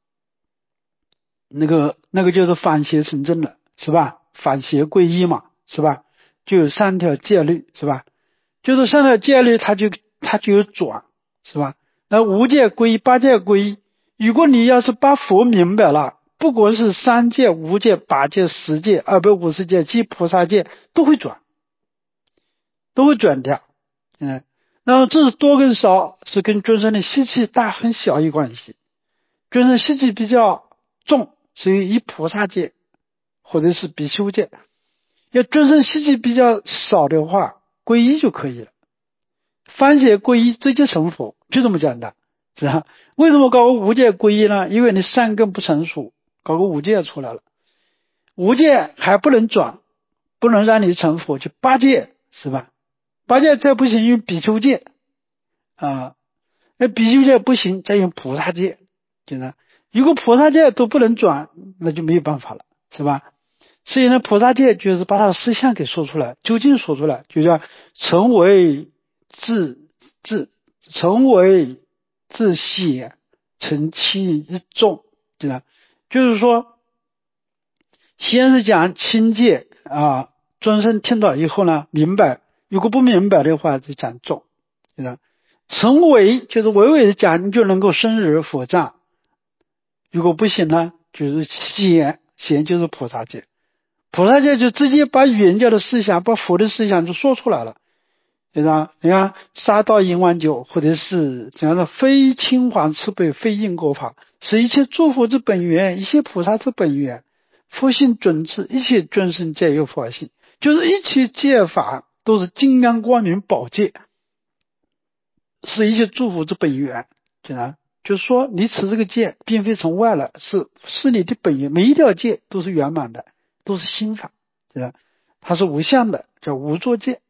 那个那个就是反邪成正了，是吧？反邪皈依嘛，是吧？就有三条戒律，是吧？就是三条戒律，它就它就有转，是吧？那五戒皈依、八戒皈依，如果你要是把佛明白了，不管是三戒、五戒、八戒、十戒、二百五十戒及菩萨戒，都会转，都会转掉。嗯，那么这是多跟少，是跟众生的习气大和小有关系。众生习气比较重，所以以菩萨戒或者是比丘戒。要众生习气比较少的话，皈依就可以了。反邪皈依直接成佛，就这么简单，是吧？为什么搞个五戒皈依呢？因为你善根不成熟，搞个五戒出来了。五戒还不能转，不能让你成佛，就八戒，是吧？八戒再不行用比丘戒啊，那比丘戒不行再用菩萨戒，对吧？如果菩萨戒都不能转，那就没有办法了，是吧？所以呢，菩萨戒就是把他的思想给说出来，究竟说出来，就叫成为自自成为自显成其一众，对吧？就是说，先是讲亲戒啊，众生听到以后呢，明白；如果不明白的话，就讲众，对吧？成为就是娓娓的讲，你就能够生入佛藏；如果不行呢，就是显显就是菩萨戒。菩萨戒就直接把原教的思想，把佛的思想就说出来了，对吧？你看杀盗淫妄酒，或者是讲的非青黄赤白非因果法，是一切诸佛之本源，一切菩萨之本源，佛性准智，一切众生皆有佛性，就是一切戒法都是金刚光明宝戒，是一切诸佛之本源，对吧？就是说你持这个戒并非从外来，是是你的本源，每一条戒都是圆满的，都是心法，对吧？它是无相的，叫无作戒。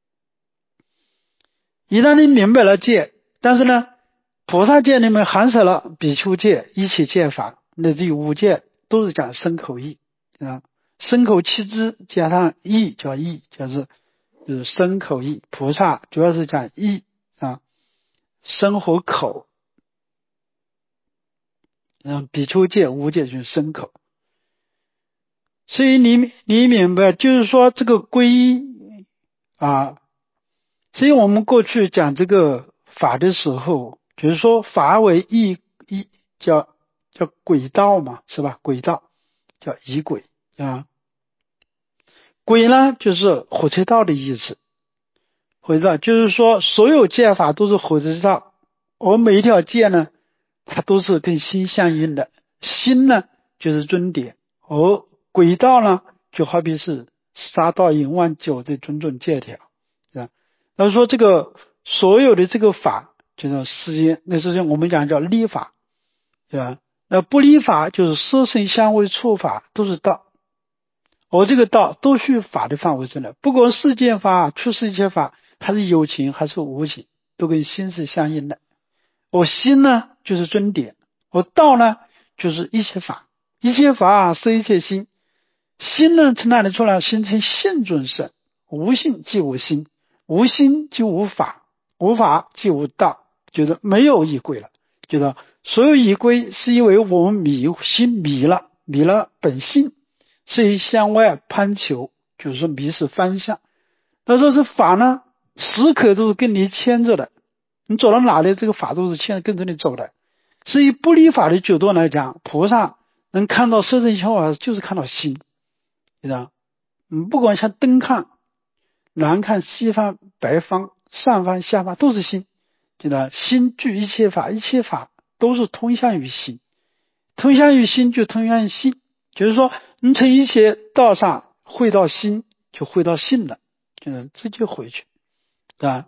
一旦你明白了戒，但是呢，菩萨戒里面含舍了比丘戒、一切戒法，那第五戒都是讲身口意啊，身口七支加上意叫意，就是就是身口意。菩萨主要是讲意啊，身和口。嗯，比丘戒、五戒就是身口。所以你你明白，就是说这个皈依啊，所以我们过去讲这个法的时候，就是说法为仪仪叫叫轨道嘛，是吧？轨道叫仪轨啊，轨呢就是火车道的意思。火车道就是说所有戒法都是火车道，而每一条戒呢，它都是跟心相应的，心呢就是终点，而轨道呢就好比是杀盗淫妄酒这种种戒条，是吧？那说这个所有的这个法就是世间，那是我们讲叫立法，对吧？那不立法就是色声香味触法都是道，而这个道都属于法的范围之内，不管世间法、出世间法，还是有情还是无情，都跟心是相应的。我心呢就是终点，我道呢就是一切法，一切法是一切心。心呢从哪里出来？心从性中生，无性即无心，无心就无法，无法就无道，就是没有仪轨了。就是所有仪轨是因为我们迷心迷了，迷了本性，所以向外攀求，就是说迷失方向。那说是法呢，时刻都是跟你牵着的，你走到哪里，这个法都是牵跟着你走的。所以不离法的角度来讲，菩萨能看到色声香味就是看到心，对吧？嗯，不管像东看、南看、西方、北方、上方、下方都是心，对吧？心具一切法，一切法都是通向于心，通向于心就通向于性，就是说你从一切道上回到心，就回到性了，就是直接回去，对吧？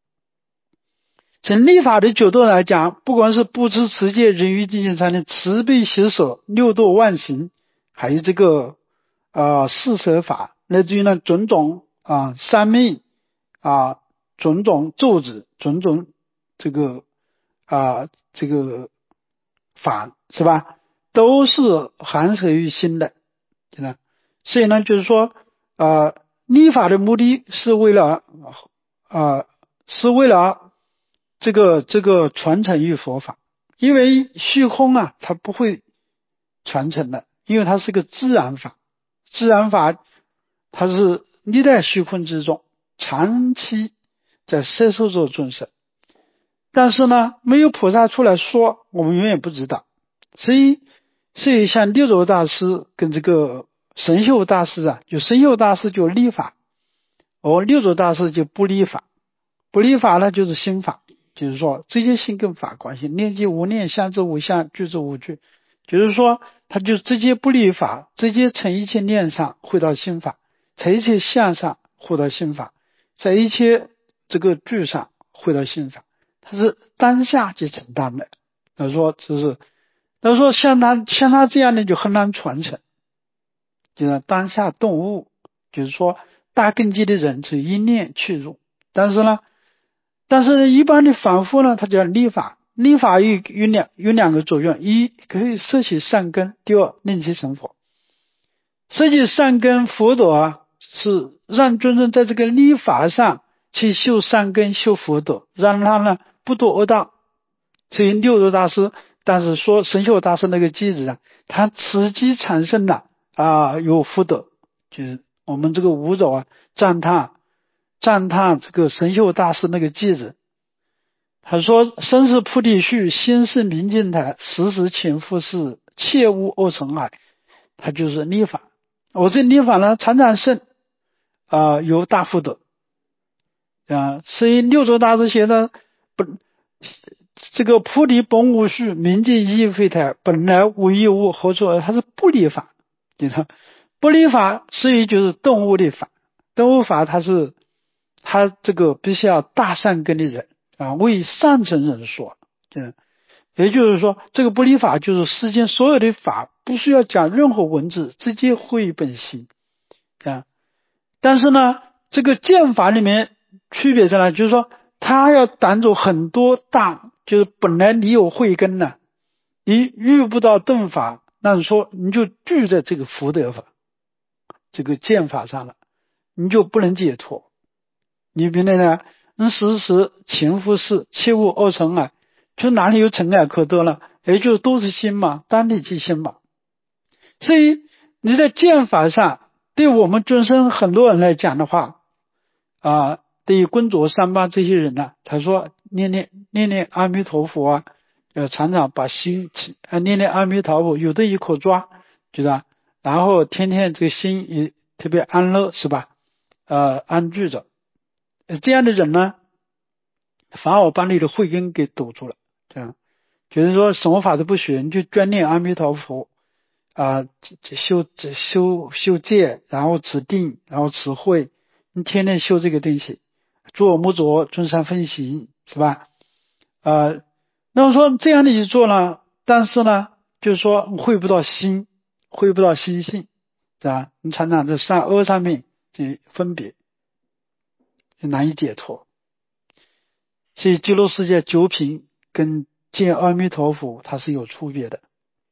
从立法的角度来讲，不管是不知持戒、人欲境界禅的慈悲喜舍、六度万行，还有这个呃四摄法，乃至于呢种种啊三昧啊种种咒子、种种这个啊这个法，是吧？都是含摄于心的，对吧？所以呢，就是说呃立法的目的是为了啊是为了这个这个传承于佛法，因为虚空啊，它不会传承的，因为它是个自然法，自然法它是历代虚空之中长期在摄受着众生，但是呢，没有菩萨出来说，我们永远不知道。所以，所以像六祖大师跟这个神秀大师啊，就神秀大师就立法，而六祖大师就不立法，不立法呢就是心法。就是说这些心跟法关系，念即无念，相之无相，具之无具，就是说他就直接不立法，直接从一切念上回到心法，从一切相上回到心法，在一切这个具上回到心法，他是当下就承担的。他说就是他说像他像他这样的就很难传承，就是当下顿悟，就是说大根基的人是一念去入，但是呢但是一般的反复呢，它叫立法，立法有有两有两个作用，一可以摄取善根，第二令其成佛。摄取善根佛朵啊，是让众生在这个立法上去修善根修佛朵，让他呢不堕恶道。所以六祖大师但是说神秀大师那个偈子啊，他此即产生了啊有福德，就是我们这个五祖啊赞叹赞叹这个神秀大师那个偈子，他说身是菩提树，心是明镜台，时时勤拂拭，切勿恶尘埃。他就是立法，我这立法呢常常胜啊、呃、有大福德啊。所以六祖大师写的本这个菩提本无树，明镜亦非台，本来无一物，何处而？他是不立法，你看不立法，所以就是顿悟的法，顿悟法它是他这个必须要大善根的人啊，为上乘人说，嗯，也就是说这个不立法就是世间所有的法不需要讲任何文字，直接会本心啊。但是呢这个剑法里面区别在哪，就是说他要挡住很多大，就是本来你有慧根呢，你遇不到顿法，那你说你就聚在这个福德法这个剑法上了，你就不能解脱。你比如呢你时时勤拂拭，切勿恶尘埃，就哪里有尘埃可得了，也就都是心嘛，当体即心嘛。所以你在剑法上对我们众生很多人来讲的话啊，对于观浊三八这些人呢、啊，他说念念念念阿弥陀佛啊，呃常常把心啊念念阿弥陀佛，有的一口抓，对吧？然后天天这个心也特别安乐，是吧？呃安居着，这样的人呢反而把你的慧根给堵住了，这样就是说什么法都不学，你就专念阿弥陀佛啊、呃，修修修戒，然后持定，然后持慧，你天天修这个东西，作恶莫作，众善奉行，是吧？呃，那么说这样的去做呢，但是呢就是说会不到心，会不到心性，是吧？你常常在善恶上面去分别，就难以解脱。所以极乐世界九品跟见阿弥陀佛它是有区别的。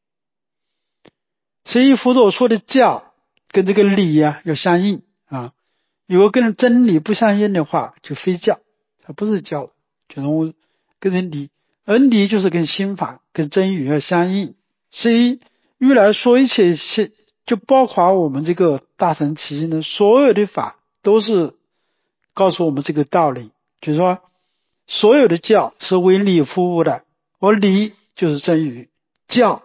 所以佛陀说的教跟这个理啊要相应啊，如果跟真理不相应的话就非教，它不是教，就是跟人理，而理就是跟心法跟真语要相应。所以如来说一切就包括我们这个大乘起信的所有的法都是告诉我们这个道理，就是说所有的教是为理服务的，而理就是真语，教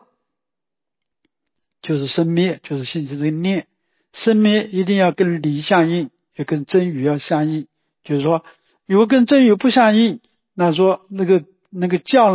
就是生灭，就是信息这个念，生灭一定要跟理相应，也跟真语要相应。就是说如果跟真语不相应，那说那个那个教呢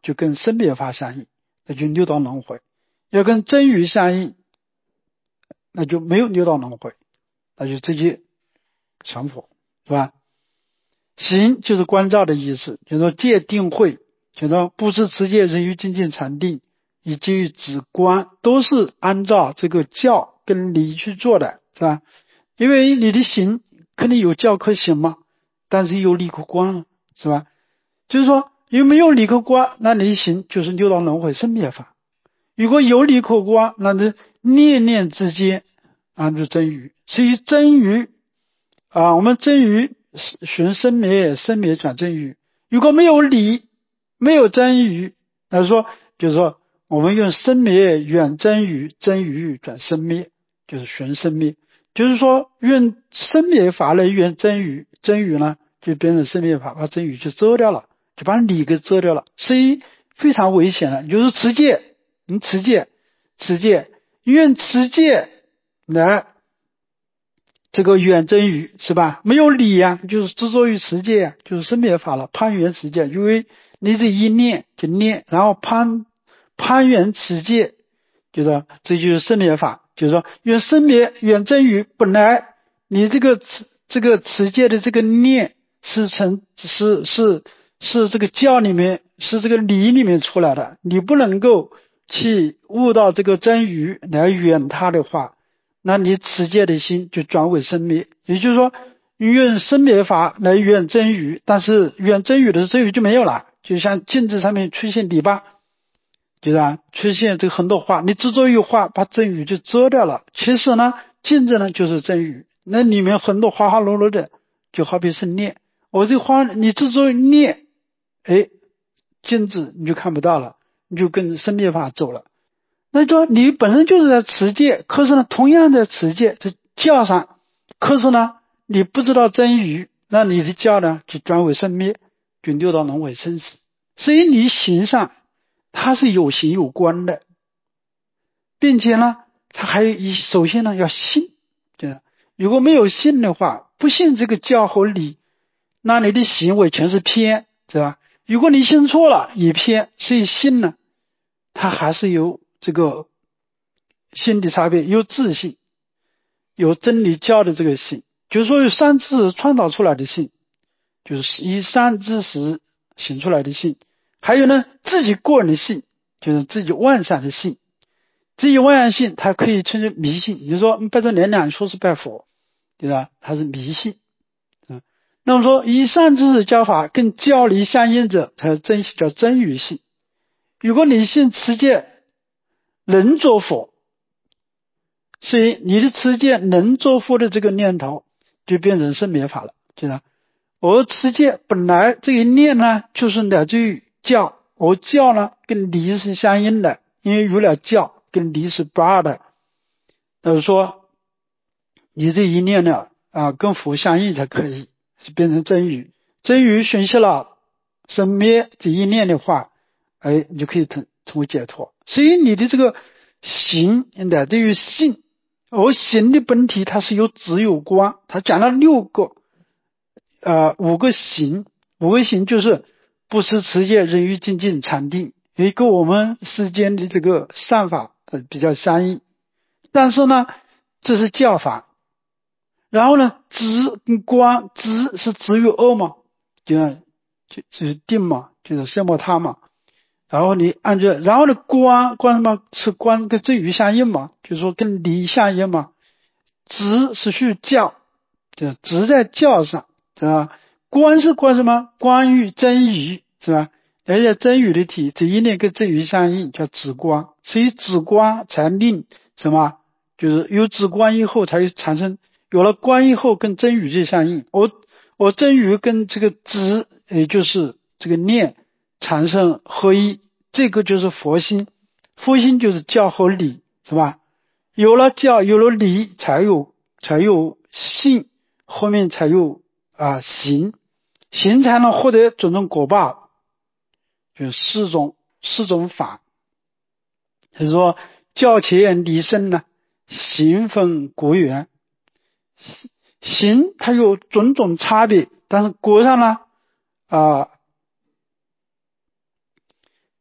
就跟生灭法相应，那就六道轮回；要跟真语相应，那就没有六道轮回，那就直接成佛，是吧？行就是观照的意思，就是说戒定慧，就是说布施持戒人于精进禅定以及于止观，都是按照这个教跟理去做的，是吧？因为你的行肯定有教可行嘛，但是有理可观了，是吧？就是说有没有理可观，那你的行就是六道轮回生灭法；如果有理可观，那你念念之间啊就真语。所以真语啊，我们真语寻生灭，生灭转真语。如果没有理，没有真语，那说比如说我们用生灭远真语，真语转生灭，就是寻生灭。就是说用生灭法来圆真语，真语呢就变成生灭法，把真语就遮掉了，就把理给遮掉了，所以非常危险的。就是持戒，你持戒，持戒，用持戒来这个远真语，是吧？没有理呀、啊，就是执着于持戒呀、啊，就是生灭法了，攀缘持戒，因为你这一念就念，然后攀攀缘持戒，就是这就是生灭法。就是说远生灭远真语，本来你这个持这个持戒的这个念是成是是是这个教里面是这个理里面出来的，你不能够去悟到这个真语来远它的话，那你持戒的心就转为生灭。也就是说用生灭法来远真语，但是远真语的真语就没有了，就像镜子上面出现篱笆，就是啊，出现这个很多画，你执着于画，把真语就遮掉了。其实呢，镜子呢就是真语，那里面很多花花绿绿的，就好比是念。我这花，你执着于念，哎，镜子你就看不到了，你就跟生灭法走了。那说你本身就是在持戒，可是呢，同样在持戒，在教上，可是呢，你不知道真语，那你的教呢就转为生灭，就六道轮回生死。所以你行上它是有形有观的，并且呢，它还有一首先呢要信，对，如果没有信的话，不信这个教和理，那你的行为全是偏，是吧？如果你信错了也偏，所以信呢，它还是有这个心的差别，有自信，有真理教的这个信，就是说有三知识创造出来的信，就是以三知识行出来的信，还有呢自己个人的信，就是自己妄想的信。自己妄想信它可以称之迷信，也就是说拜这娘娘说是拜佛，对吧？它是迷信。嗯，那么说以上知识教法跟教理相应者，才是真叫真语信。如果你信持戒能做佛，所以你的持戒能做佛的这个念头就变成生灭法了，对吧？而持戒本来这一念呢，就是乃至于教，而教呢跟理是相应的，因为有了教跟理是不二的。就是说你这一念呢啊，跟佛相应才可以，是变成真语。真语寻悉了生灭这一念的话，哎，你就可以成成为解脱。所以你的这个行乃至于信，而行的本体它是有止有观，它讲了六个呃五个行，五个行就是布施持戒忍辱精进禅定，也跟我们世间的这个善法呃比较相应。但是呢，这是教法。然后呢，止跟观，止是止于恶嘛，就就就是定嘛，就是色莫他嘛。然后你按照，然后呢，观观什么？是观跟真语相应嘛，就是说跟理相应嘛。止是去教，就止在教上，是吧？观是观什么？观于真语，是吧？而且真语的体，这一念跟真语相应，叫止观。所以止观才令什么？就是有止观以后，才产生有了观以后，跟真语就相应。我我真语跟这个止，也就是这个念产生合一，这个就是佛心。佛心就是教和理，是吧？有了教，有了理，才有才有信，后面才有啊行，行才能获得种种果报，就四种四种法。就是说教前理身呢，行分果缘。行它有种种差别，但是果上呢啊、呃，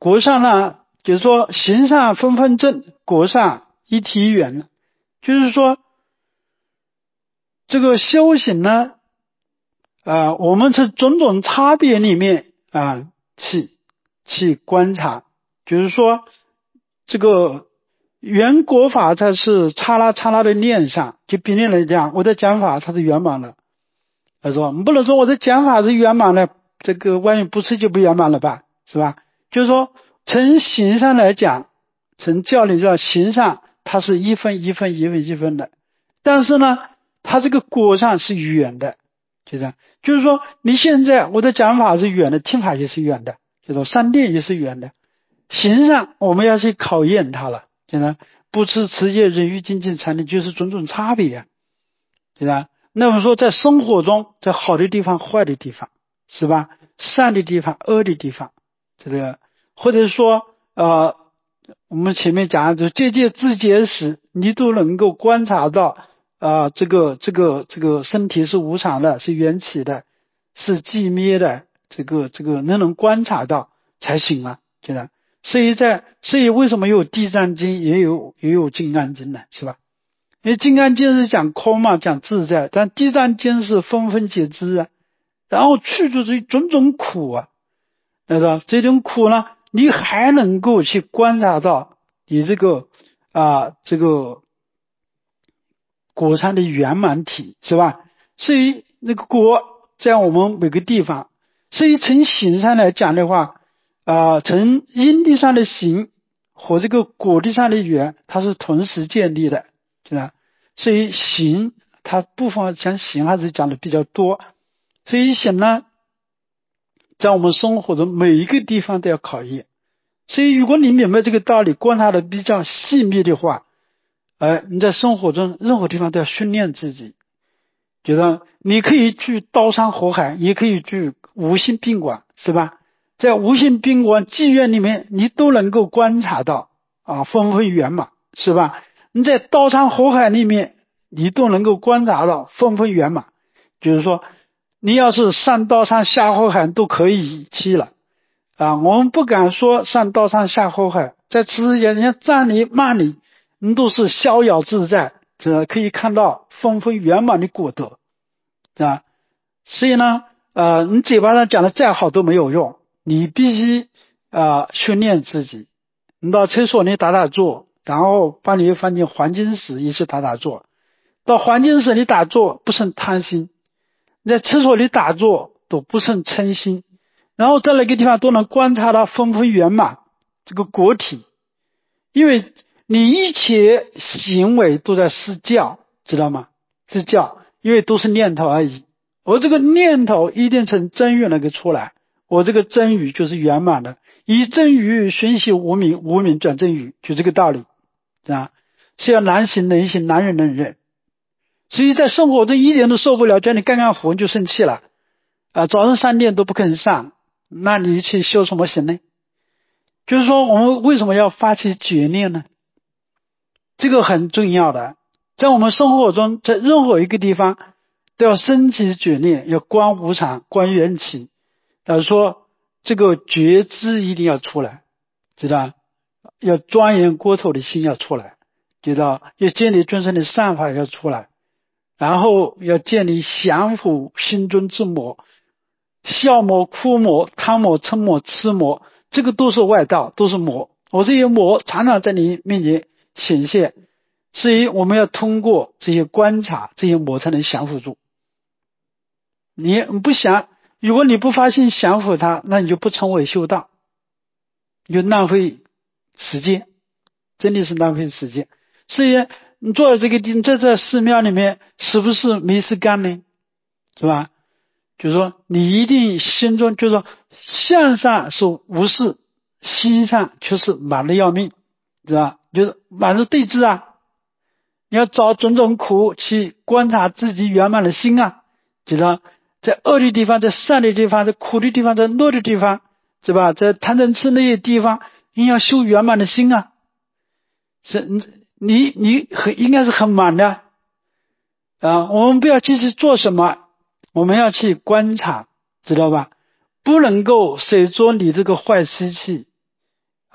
国上呢，就是说行上分分正，国上一体圆了。就是说，这个修行呢，啊、呃，我们从种种差别里面啊、呃，去去观察，就是说，这个圆国法它是刹那刹那的念上，就比例来讲，我的讲法它是圆满了。他说，不能说我的讲法是圆满了，这个万一不是就不圆满了吧，是吧？就是说，从形上来讲，从教理上形上，它是一分一分一分一分的，但是呢，它这个果上是圆的，就这样。就是说，你现在我的讲法是圆的，听法也是圆的，就说三谛也是圆的，形上我们要去考验它了，就这样。不持持戒忍辱精进禅定，就是种种差别呀，对吧？那么说在生活中，在好的地方坏的地方，是吧？善的地方恶的地方，这个或者说呃我们前面讲就戒戒自戒时，你都能够观察到啊、呃、这个这个这个身体是无常的，是缘起的，是寂灭的，这个这个能能观察到才行啊，对吧？所以在所以为什么有地藏经也有也有金刚经呢，是吧？因为金刚经是讲空嘛，讲自在，但地藏经是分分解知啊，然后去除这种种苦啊，那个这种苦呢，你还能够去观察到你这个啊这个果上的圆满体，是吧？所以那个果在我们每个地方，所以从形上来讲的话，啊，从因地上的形和这个果地上的圆，它是同时建立的，是吧？所以行它部分讲行还是讲的比较多，所以行呢在我们生活中每一个地方都要考验。所以如果你明白这个道理，观察的比较细密的话，呃，你在生活中任何地方都要训练自己，觉得你可以去刀山火海，也可以去无心宾馆，是吧？在无心宾馆妓院里面你都能够观察到啊丰丰圆满，是吧？你在刀山火海里面你都能够观察到丰丰圆满，就是说你要是上刀山下火海都可以去了啊。我们不敢说上刀山下火海，在此之前人家站你骂你，你都是逍遥自在，这可以看到丰丰圆满的果德啊。所以呢呃，你嘴巴上讲的再好都没有用，你必须呃训练自己。你到厕所里打打坐，然后把你放进黄金室也是打打坐，到黄金室里打坐不胜贪心，你在厕所里打坐都不胜嗔心，然后在那个地方都能观察到丰丰圆满这个果体。因为你一切行为都在施教，知道吗？施教，因为都是念头而已，我这个念头一定从真语那个出来，我这个真语就是圆满的，以真语熏习无明，无明转真语，就这个道理啊，是要难行能行，难忍能忍。所以在生活中一点都受不了，叫你干干活就生气了啊！早上三点都不肯上，那你去修什么行呢？就是说我们为什么要发起决念呢？这个很重要的，在我们生活中，在任何一个地方都要升起决念，要观无常，观缘起，要说这个觉知一定要出来，知道？要庄严过头的心要出来，知道？要建立众生的善法要出来，然后要建立降伏心中之魔，笑魔哭魔贪魔嗔魔痴魔，这个都是外道，都是魔。我这些魔常常在你面前显现，所以我们要通过这些观察，这些魔才能降服住。你不降，如果你不发现降服它，那你就不成为修道，你就浪费时间，真的是浪费时间。所以你坐在这个地，在这寺庙里面，是不是没事干呢？是吧？就是说你一定心中就是说向上是无事，心上却是忙得要命，知道吧？就是满是对峙啊，你要找种种苦去观察自己圆满的心啊，知道在恶的地方，在善的地方，在苦的地方，在乐的地方，是吧？在贪嗔痴那些地方你要修圆满的心啊，是你你很应该是很满的啊。我们不要继续做什么，我们要去观察，知道吧？不能够随着你这个坏习气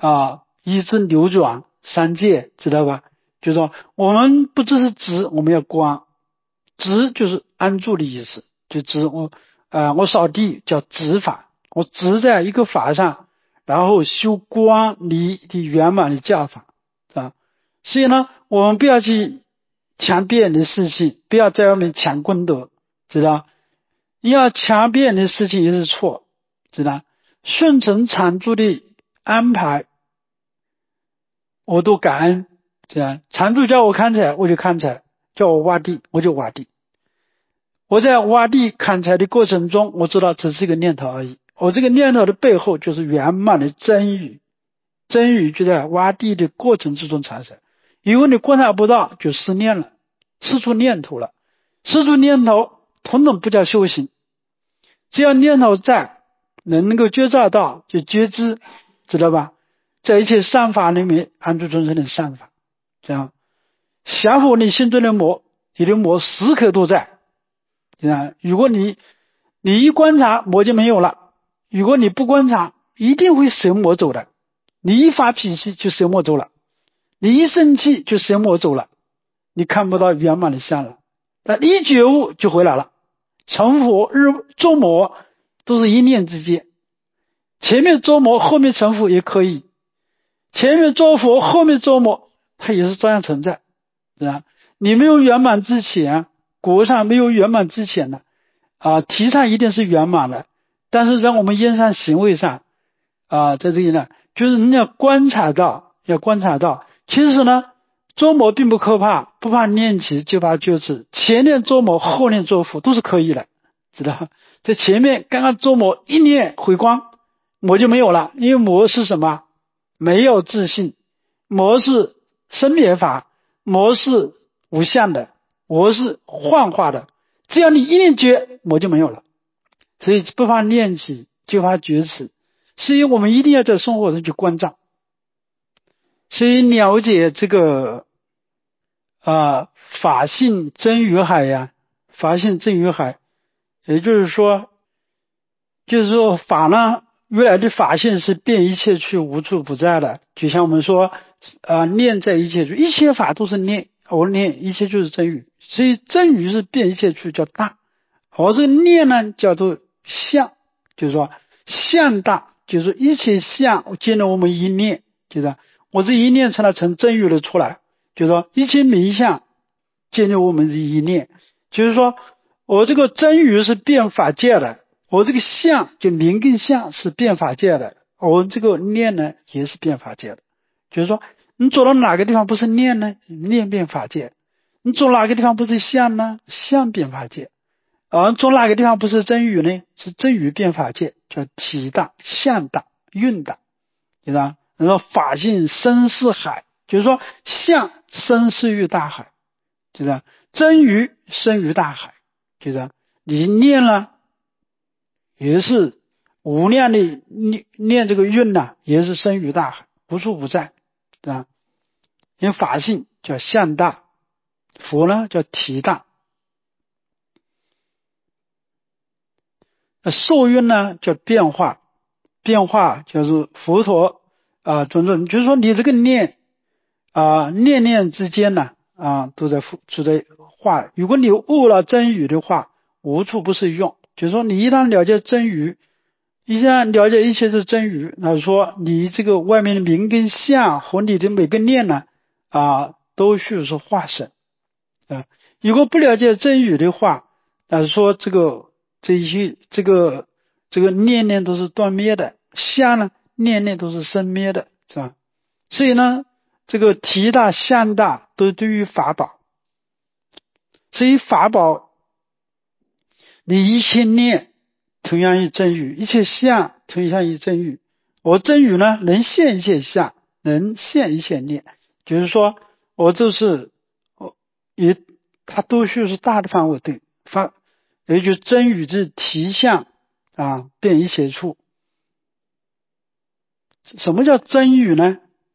啊，一直流转三界，知道吧？就是说我们不只是执，我们要观，执就是安住的意思，就执我呃我扫地叫执法，我执在一个法上，然后修观离的圆满的教法啊。所以呢，我们不要去抢别人的事情，不要在外面抢功德，知道？要抢别人的事情也是错，知道？顺承常住的安排，我都感恩，知道？常住叫我砍柴，我就砍柴；叫我挖地，我就挖地。我在挖地砍柴的过程中，我知道只是一个念头而已。我这个念头的背后就是圆满的真语，真语就在挖地的过程之中产生。如果你观察不到，就失念了，失出念头了。失出念头，统统不叫修行。只要念头在，能够觉察到，就觉知，知道吧？在一切善法里面，安住众生的善法，这样降伏你心中的魔，你的魔时刻都在。这样，如果你你一观察，魔就没有了；如果你不观察，一定会神魔走的。你一发脾气，就神魔走了；你一生气，就神魔走了。你看不到圆满的相了，但一觉悟就回来了。成佛日做魔都是一念之间，前面做魔后面成佛也可以，前面做佛后面做魔它也是照样存在，是吧？你没有圆满之前，果上没有圆满之前的啊，题上一定是圆满的，但是在我们因上行为上啊，在这里呢，就是你要观察到，要观察到，其实呢，做魔并不可怕，不怕念起，就怕觉知。前念做魔，后念做佛都是可以的，知道？在前面刚刚做魔一念回光，魔就没有了，因为魔是什么？没有自信，魔是生灭法，魔是无相的，魔是幻化的。只要你一念觉，魔就没有了。所以不怕念起，就怕觉知。所以我们一定要在生活中去关照。所以了解这个啊，法性真语海呀，法性真语海，也就是说，就是说法呢，原来的法性是遍一切处无处不在的。就像我们说啊，念在一切处，一切法都是念，我念一切就是真语，所以真语是遍一切处叫大，而这个念呢叫做相，就是说相大，就是说一切相见了我们一念，就是我这一念成了成真语的出来，就是说一切名相建立我们的一念，就是说我这个真语是变法界的，我这个相就名跟相是变法界的，我这个念呢也是变法界的。就是说你走到哪个地方不是念呢？念变法界。你走哪个地方不是相呢？相变法界。而走哪个地方不是真语呢？是真语变法界，叫体大、相大、运大，知道？然后法性深似海，就是说相深似于大海，知道？真语深于大海，知道？你念了也是无量的念念这个运呢，也是深于大海，无处不在，对吧？因为法性叫相大，佛呢叫体大，受运呢叫变化，变化就是佛陀啊，种种，就是说你这个念啊，念念之间呢啊，都在都在化。如果你悟了真语的话，无处不是用。就是说，你一旦了解真语，一旦了解一切是真语，那说你这个外面的名跟相和你的每个念呢啊，都需是化身啊。如果不了解真语的话，那说这个这一些这个这个念念都是断灭的，相呢念念都是生灭的，是吧？所以呢，这个体大相大都对于法宝，所以法宝你一切念同样于真语，一切相同样于真语。我真语呢能现一切相，能现一切念，就是说我就是我也它都需是大的范围对发，也就是真语之体相啊，遍一切处。什么叫真语呢？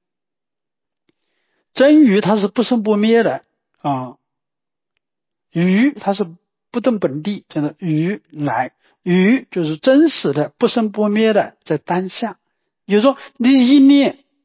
真语它是不生不灭的啊，语它是不登本地，叫做语来，语就是真实的不生不灭的在当下。也就是说你一念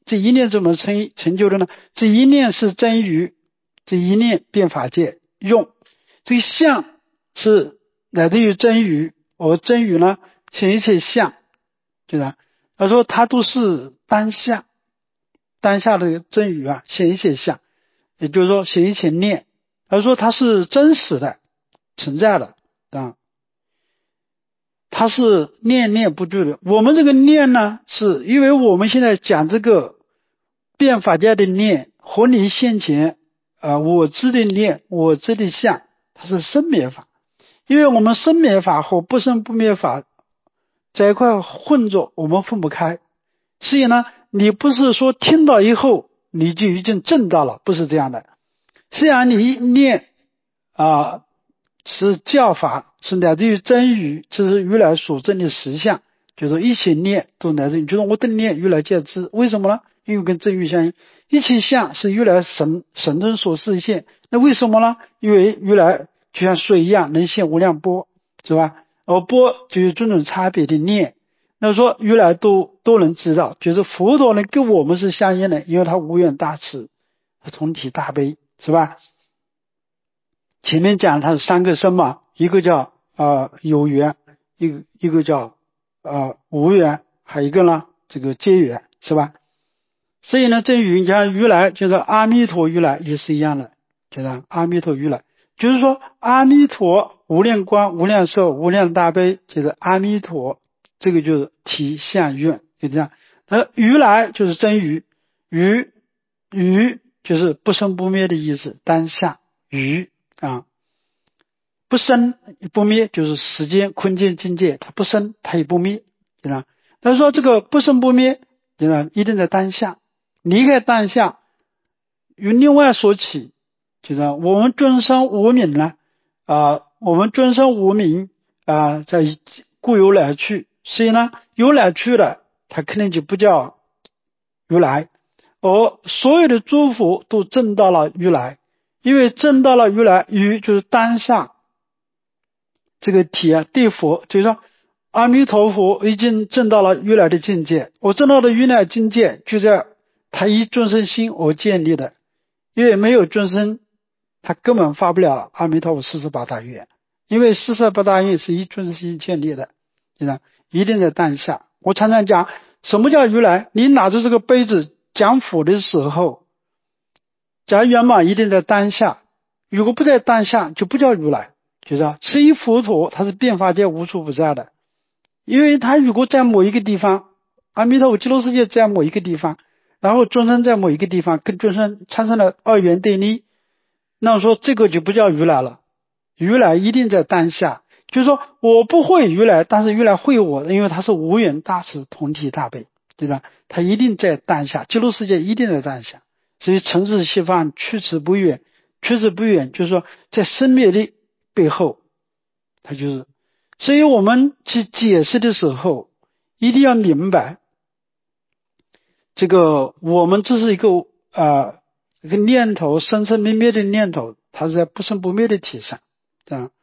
这一念怎么成成就的呢？这一念是真语，这一念变法界用。这个相是来自于真语，而真语呢显一切相，对吧？他说它都是当下，当下的真语啊显一切相，也就是说显一切念。他说它是真实的存在的啊，它是念念不住的。我们这个念呢，是因为我们现在讲这个变法界的念和你现前啊、呃、我知的念我知的相，它是生灭法。因为我们生灭法和不生不灭法在一块混着，我们分不开。所以呢，你不是说听到以后你就已经证到了，不是这样的。虽然你一念啊是教法，是来自于真语，这是如来所证的实相，就是一切念都来自于，就是我的念如来皆知。为什么呢？因为跟真语相应，一切相是如来神神通所示现。那为什么呢？因为如来就像水一样，能现无量波，是吧？而波就有种种差别的念。那说如来都都能知道，就是佛陀呢跟我们是相应的，因为他无缘大慈，他同体大悲，是吧？前面讲它是三个身嘛，一个叫呃有缘，一个一个叫呃无缘，还有一个呢这个皆缘，是吧？所以呢，这语讲如来就是阿弥陀如来也是一样的，就是阿弥陀如来，就是说阿弥陀无量光、无量寿、无量大悲，就是阿弥陀，这个就是体相愿，就这样。而如来就是真如，如如就是不生不灭的意思，当下如啊，不生不灭就是时间空间境界，它不生它也不灭，对吧？他说这个不生不灭，对吧？一定在当下，离开当下，由另外说起，就是我们众生无明呢，啊、呃，我们众生无明啊、呃，在故有来去，所以呢，有来去了，它肯定就不叫如来，而所有的诸佛都证到了如来，因为证到了如来，如就是当下这个体啊，对佛，就是说阿弥陀佛已经证到了如来的境界，我证到的如来境界就在他以众生心而建立的，因为没有众生他根本发不了阿弥陀佛四十八大愿，因为四十八大愿是以众生心建立的，对吧？一定在当下。我常常讲什么叫如来，你拿着这个杯子讲佛的时候，讲圆满一定在当下，如果不在当下就不叫如来，就是是一佛陀，他是变法界无处不在的，因为他如果在某一个地方，阿弥陀佛极乐世界在某一个地方，然后众生在某一个地方跟众生产生了二元对立，那么说这个就不叫如来了，如来一定在当下，就是说我不会如来，但是如来会我，因为他是无缘大慈同体大悲，对吧？他一定在当下，极乐世界一定在当下，所以尘世西方去此不远，去此不远就是说在生灭的背后，他就是，所以我们去解释的时候一定要明白，这个我们这是一个呃一个念头生生灭灭的念头，它是在不生不灭的体上，这样，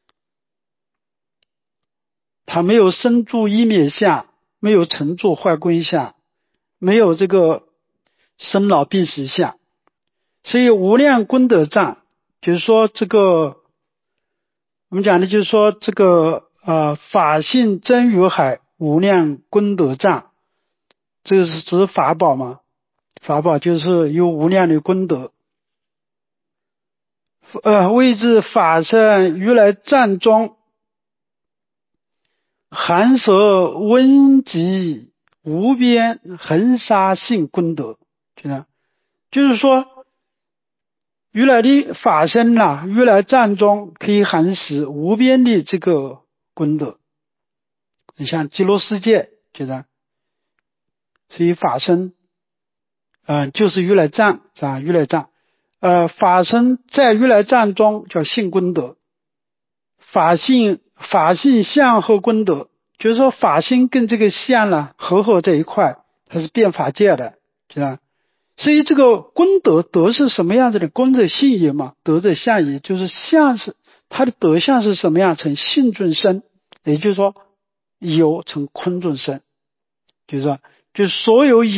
它没有生住异灭相，没有成住坏归相，没有这个生老病死相，所以无量功德藏，就是说这个我们讲的就是说这个呃法性真如海无量功德藏，这个是指法宝嘛？法宝就是有无量的功德，呃，谓之法身如来藏中，含舍温极无边恒沙性功德，就是就是说如来的法身呐、啊，如来藏中可以含识无边的这个功德。你像极乐世界，就是所以法身，呃，就是如来藏，是吧？如来藏，呃，法身在如来藏中叫性功德，法性法性相和功德，就是说法性跟这个相呢合合在一块，它是变法界的，是吧？所以这个功德德是什么样子的？功者性也嘛，德者相也，就是相是它的德相是什么样？成性众生，也就是说有成空众生，就是说就所有有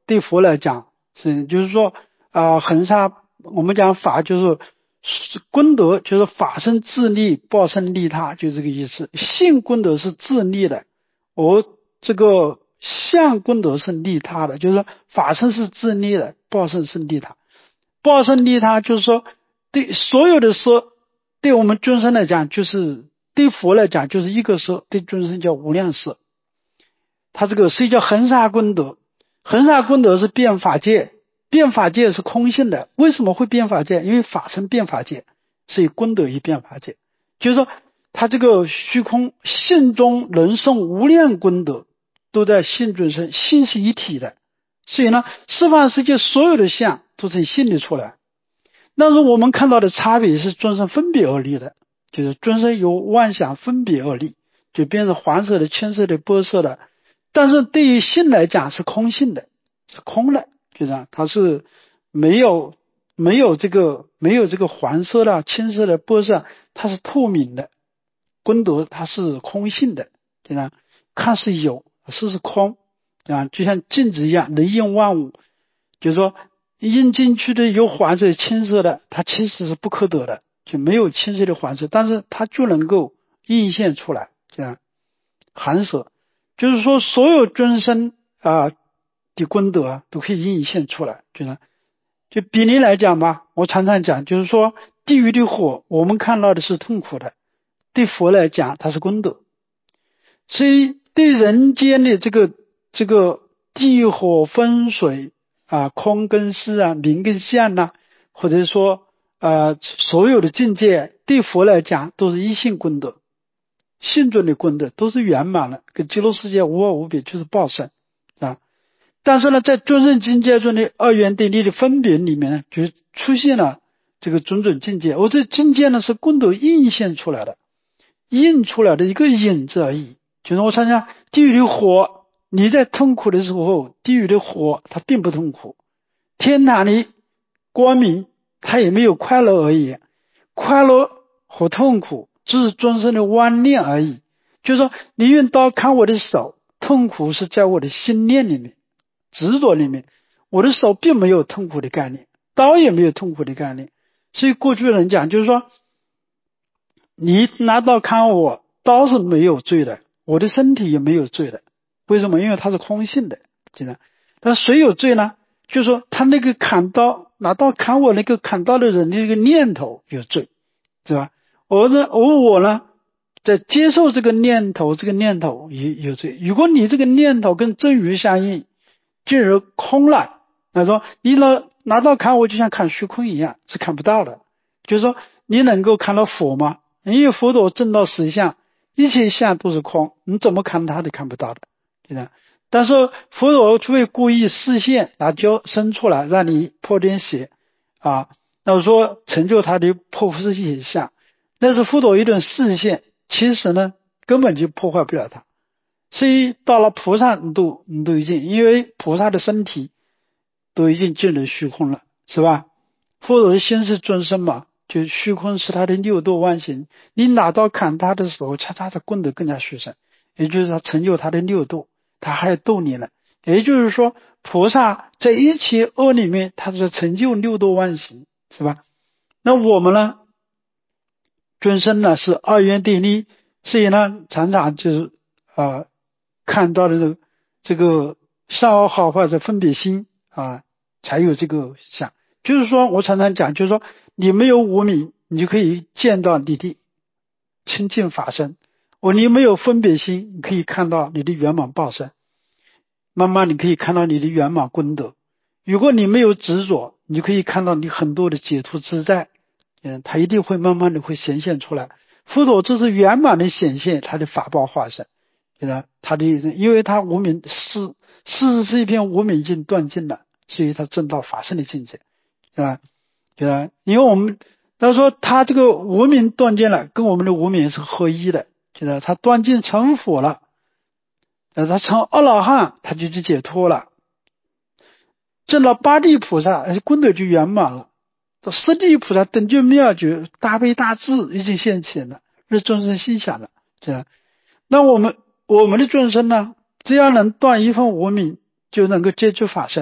对佛来讲是，就是说啊、呃，恒沙我们讲法就是功德，就是法身自利，报身利他，就这个意思。性功德是自利的，而这个相功德是利他的，就是法身是自利的，报身是利他。报身利他就是说，对所有的事，对我们众生来讲，就是对佛来讲就是一个事，对众生叫无量事。他这个是叫恒沙功德，恒沙功德是变法界。变法界是空性的，为什么会变法界？因为法身变法界，所以功德也变法界。就是说，他这个虚空性中能生无量功德，都在性中生，性是一体的。所以呢，十方世界所有的相都是性里出来。那如果我们看到的差别是众生分别而立的，就是众生由妄想分别而立，就变成黄色的、青色的、白色的。但是对于性来讲是空性的，是空的。就这样，它是没有没有这个没有这个黄色的、青色的、白色，它是透明的。功德它是空性的，就这样，看似有，实是空，啊，就像镜子一样，能映万物。就是说，映进去的有黄色、青色的，它其实是不可得的，就没有青色的黄色，但是它就能够映现出来，这样含舍，就是说所有众生啊。的功德啊，都可以映现出来，就是就比例来讲吧，我常常讲，就是说地狱的火，我们看到的是痛苦的，对佛来讲它是功德，所以对人间的这个这个地火风水啊、空跟实啊、名跟相呐、啊，或者说呃所有的境界，对佛来讲都是一性功德，性中的功德都是圆满了，跟极乐世界无二无别，就是报身啊。但是呢，在众生境界中的二元对立的分别里面呢，就出现了这个种种境界。而这境界呢，是功德映现出来的，映出来的一个影子而已。就是我常讲，地狱的火，你在痛苦的时候，地狱的火它并不痛苦；天堂的光明，它也没有快乐而已。快乐和痛苦只是众生的妄念而已。就是说，你用刀砍我的手，痛苦是在我的心念里面。执着里面，我的手并没有痛苦的概念，刀也没有痛苦的概念。所以过去人讲，就是说，你拿刀砍我，刀是没有罪的，我的身体也没有罪的。为什么？因为它是空性的，记得。但谁有罪呢？就是说，他那个砍刀拿刀砍我那个砍刀的人那个念头有罪，是吧？而呢，而我呢，在接受这个念头，这个念头也有罪。如果你这个念头跟真如相应，进而空了，他说你拿拿刀砍我就像砍虚空一样，是看不到的。就是说你能够看到佛吗？因为佛陀证到实相，一切相都是空，你怎么看他都看不到的，对吧？但是佛陀除非故意示现，拿胶伸出来让你破点血啊，那我说成就他的破世界相，那是佛陀一顿示现，其实呢根本就破坏不了他。所以到了菩萨你都你都已经，因为菩萨的身体都已经进入虚空了，是吧？佛陀的心是众生嘛，就虚空是他的六度万行，你拿刀砍他的时候，他他的功德更加殊胜，也就是他成就他的六度，他还要度你了。也就是说，菩萨在一切恶里面，他是成就六度万行，是吧？那我们呢，众生呢是二元对立，所以呢常常就是啊。呃看到的这个这个善恶好坏的分别心啊，才有这个想。就是说我常常讲，就是说你没有无明，你就可以见到你的清净法身；我你没有分别心，你可以看到你的圆满报身。慢慢你可以看到你的圆满功德。如果你没有执着，你就可以看到你很多的解脱自在。嗯，它一定会慢慢的会显现出来。佛陀这是圆满的显现，他的法报化身。他的因为他无明是事是一片无明尽断尽了，所以他证到法身的境界，啊，啊，因为我们他说他这个无明断尽了，跟我们的无明是合一的，就是他断尽成佛了，他成阿罗汉，他就去解脱了，证到八地菩萨，功德就圆满了。这十地菩萨等觉妙觉大悲大智已经现前了，是众生心想了，是吧？那我们我们的众生呢，只要能断一份无明，就能够接触法身，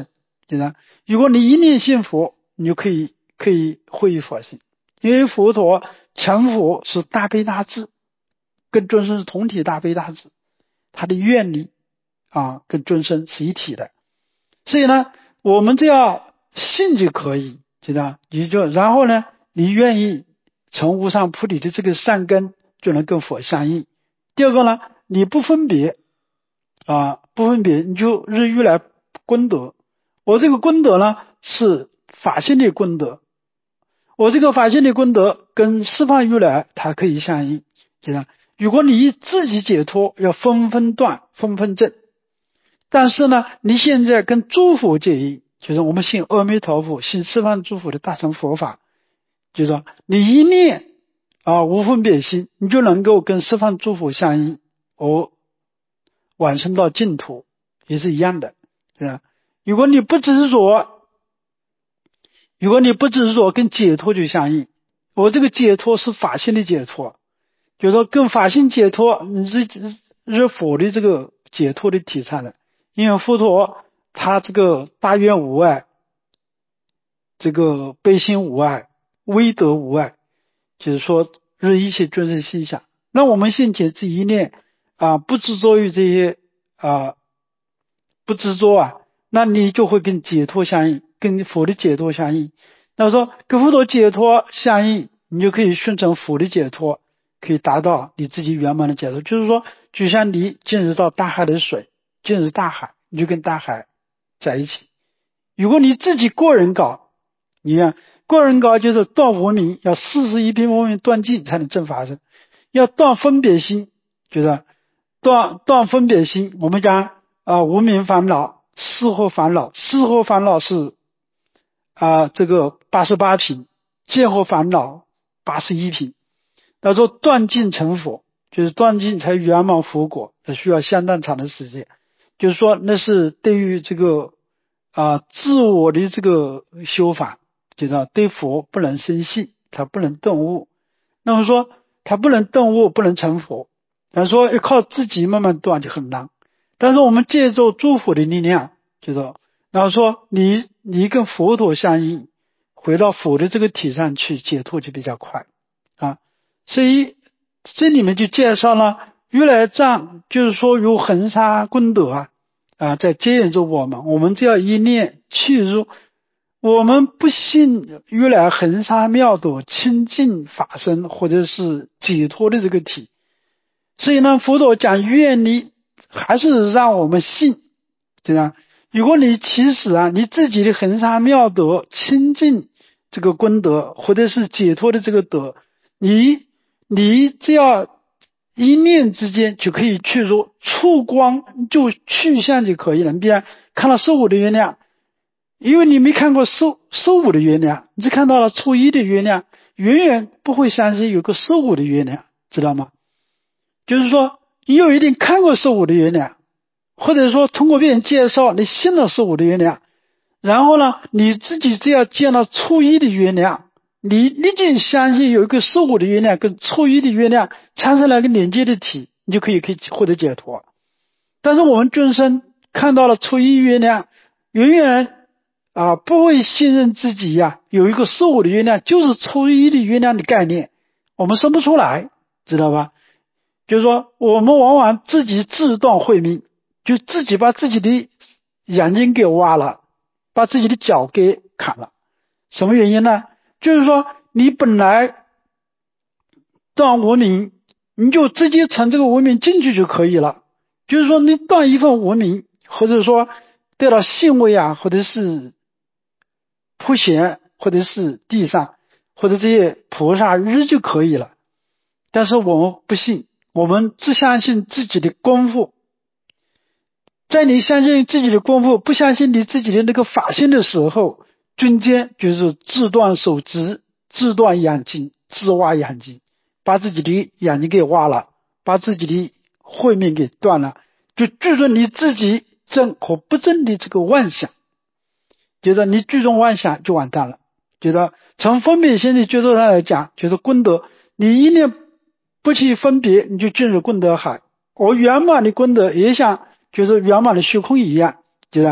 对吧？如果你一念信佛，你就可以可以会于佛性，因为佛陀成佛是大悲大智，跟众生是同体大悲大智，他的愿力啊跟众生是一体的。所以呢，我们只要信就可以，知道？你就然后呢，你愿意从无上菩提的这个善根，就能跟佛相应。第二个呢，你不分别啊，不分别，你就日愈来功德。我这个功德呢，是法性的功德，我这个法性的功德跟十方如来它可以相应，知道？如果你自己解脱，要分分断，分分证。但是呢，你现在跟诸佛结义，就是我们信阿弥陀佛，信十方诸佛的大乘佛法，就是说你一念啊无分别心，你就能够跟十方诸佛相应，而往生到净土，也是一样的，是吧？如果你不执着，如果你不执着，跟解脱就相应。我这个解脱是法性的解脱，就是说跟法性解脱，你是是佛的这个解脱的体察的。因为佛陀他这个大愿无碍，这个悲心无碍，威德无碍，就是说日一切众生心想。那我们现前这一念啊，不执着于这些啊，不执着啊，那你就会跟解脱相应，跟佛的解脱相应。那么说跟佛陀解脱相应，你就可以顺承佛的解脱，可以达到你自己圆满的解脱。就是说，就像你进入到大海的水，进入大海，你就跟大海在一起。如果你自己个人搞，你看个人搞就是断无明，要四十一品无明断尽才能证法身，要断分别心，就是断断分别心。我们讲啊，无明烦恼、识惑烦恼，识惑烦恼是啊这个八十八品，见惑烦恼八十一品。他说断尽成佛，就是断尽才圆满佛果，这需要相当长的时间。就是说那是对于这个啊自我的这个修法，就是对佛不能生信，他不能顿悟。那么说他不能顿悟，不能成佛，他说要靠自己慢慢断就很难。但是我们借助诸佛的力量，就是然后说你你跟佛陀相应，回到佛的这个体上去解脱就比较快啊。所以这里面就介绍了如来藏，就是说有恒沙功德啊啊，在接引着我们。我们只要一念去入，我们不信如来恒沙妙德清净法身或者是解脱的这个体，所以呢，佛陀讲愿力还是让我们信，对吧？如果你其实啊，你自己的恒沙妙德清净这个功德或者是解脱的这个德，你你只要一念之间就可以去入，触光就去向就可以了。比如看到十五的月亮，因为你没看过十十五的月亮，你只看到了初一的月亮，远远不会相信有个十五的月亮，知道吗？就是说你有一定看过十五的月亮，或者说通过别人介绍你信了十五的月亮，然后呢你自己只要见到初一的月亮，你立即相信有一个十五的月亮跟初一的月亮产生了一个连接的体，你就可以可以获得解脱。但是我们众生看到了初一月亮，远远啊不会信任自己呀、啊，有一个十五的月亮就是初一的月亮的概念，我们生不出来，知道吧？就是说我们往往自己自断慧命，就自己把自己的眼睛给挖了，把自己的脚给砍了。什么原因呢？就是说你本来断无明，你就直接从这个无明进去就可以了。就是说你断一份无明，或者说得到信位啊，或者是普贤，或者是地上，或者这些菩萨日就可以了。但是我们不信，我们只相信自己的功夫。在你相信自己的功夫，不相信你自己的那个法性的时候，中间就是自断手指，自断眼睛，自挖眼睛，把自己的眼睛给挖了，把自己的慧命给断了，就聚重你自己正和不正的这个妄想，觉得你聚重妄想就完蛋了。觉得从分别心的角度上来讲，就是功德，你一念不去分别，你就进入功德海。而圆满的功德也像就是圆满的虚空一样，觉得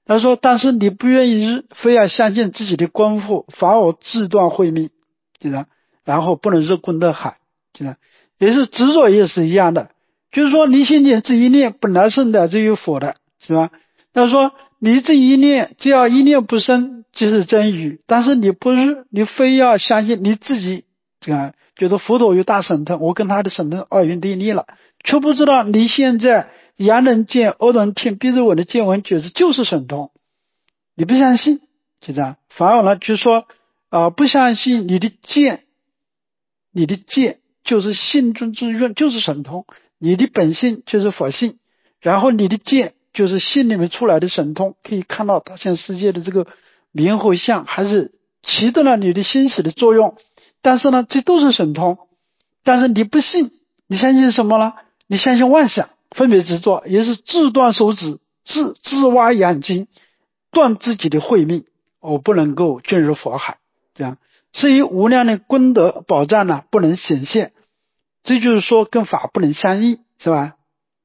他说但是你不愿意非要相信自己的功夫，反而自断慧命，对吧？然后不能入功德海，对吧？也是执着也是一样的，就是说你心间这一念本来是来自于佛的，是吧？他说你这一念只要一念不生就是真语，但是你不是你非要相信你自己这样觉得佛陀有大神通，我跟他的神通二元对立了，却不知道你现在眼能见耳能听鼻子闻的见闻觉知就是神通，你不相信，就这样，反而呢就说啊、呃，不相信你的见，你的见就是性中之愿，就是神通，你的本性就是佛性，然后你的见就是心里面出来的神通，可以看到大千世界的这个名和相，还是起到了你的心识的作用，但是呢这都是神通，但是你不信，你相信什么呢？你相信妄想分别执着，也是自断手指，自自挖眼睛，断自己的慧命，我不能够进入佛海，这样至于无量的功德宝藏呢不能显现，这就是说跟法不能相应，是吧？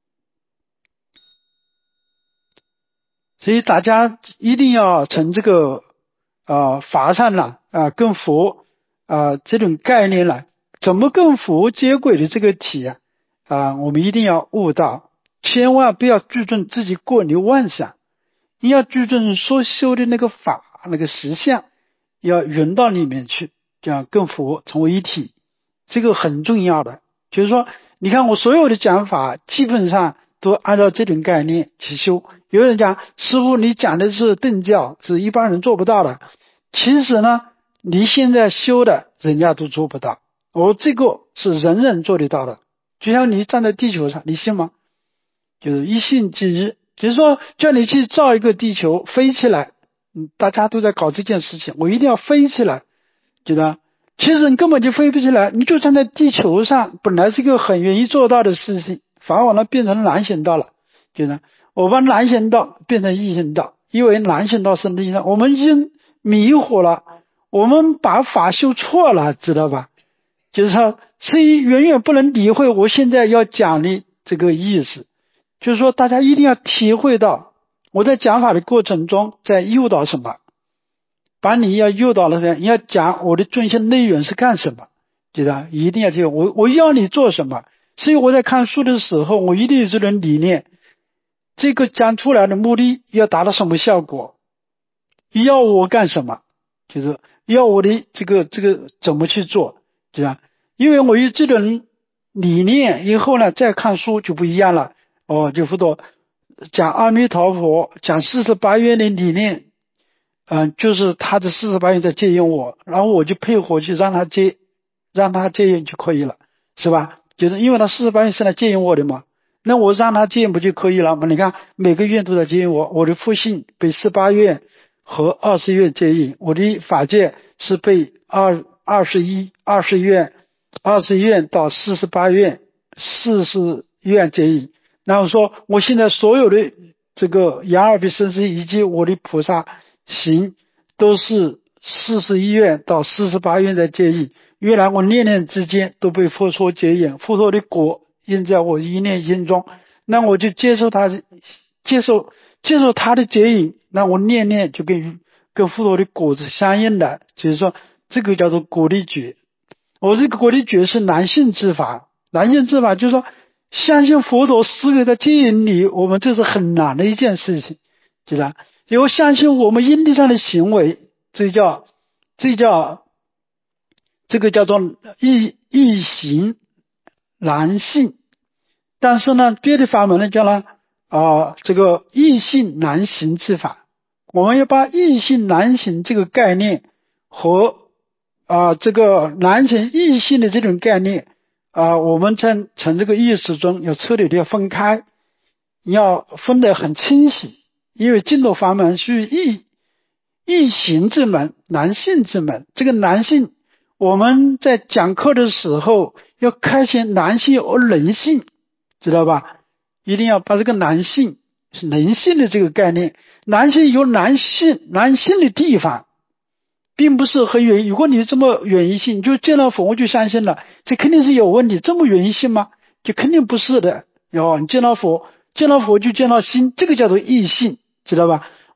所以大家一定要从这个呃法上呢啊、呃、跟佛啊、呃、这种概念呢，怎么跟佛接轨的这个体啊啊、呃、我们一定要悟到，千万不要注重自己过于妄想，你要注重所修的那个法那个实相，要融到里面去，这样跟佛成为一体，这个很重要的。就是说你看我所有的讲法基本上都按照这种概念去修。有人讲师父你讲的是顿教，是一般人做不到的，其实呢你现在修的人家都做不到，我这个是人人做得到的。就像你站在地球上，你信吗？就是一信即一，就是说叫你去造一个地球飞起来，嗯，大家都在搞这件事情，我一定要飞起来，觉得其实你根本就飞不起来，你就站在地球上本来是一个很容易做到的事情，反而呢变成难行道了，觉得我把难行道变成易行道，因为难行道是易行道，我们已经迷惑了，我们把法修错了，知道吧？就是说所以远远不能理会我现在要讲的这个意思，就是说大家一定要体会到我在讲法的过程中在诱导什么，把你要诱导了，你要讲我的中心内容是干什么，记得一定要记得我我要你做什么。所以我在看书的时候，我一定有这种理念，这个讲出来的目的要达到什么效果，要我干什么，就是要我的这个这个怎么去做，对吧？因为我有这种理念以后呢，再看书就不一样了。哦，就佛陀讲阿弥陀佛，讲四十八愿的理念，嗯、呃，就是他的四十八愿在接引我，然后我就配合去让他接，让他接引就可以了，是吧？就是因为他四十八愿是来接引我的嘛，那我让他接引不就可以了吗？你看每个愿都在接引我，我的复性被十八愿和二十愿接引，我的法界是被二二十一二十愿二十愿到四十八愿四十愿接引。然后说我现在所有的这个眼耳鼻身识以及我的菩萨行都是四十一愿到四十八愿在接引，原来我念念之间都被佛陀接引，佛陀的果印在我一念心中，那我就接受他接受接受他的接引，那我念念就跟跟佛陀的果子相应的，就是说这个叫做果力觉。我这个果力觉是男性之法，男性之法就是说相信佛陀时刻在接引你，我们这是很难的一件事情，知道？因为相信我们因地上的行为，这叫这叫这个叫做易易行难信。但是呢别的法门呢叫呢啊、呃、这个易信难行之法，我们要把易信难行这个概念和啊、呃、这个难行易信的这种概念啊、呃、我们从从这个意识中要彻底的分开，要分得很清晰，因为净土法门是易易行之门，难信之门。这个难信我们在讲课的时候要开启难信而能信，知道吧？一定要把这个难信是能信的这个概念，难信有难信难信的地方，并不是很远。如果你这么远一信，就见到佛我就相信了，这肯定是有问题。这么远一信吗？就肯定不是的。哦，你见到佛见到佛就见到心，这个叫做易信，知道吧？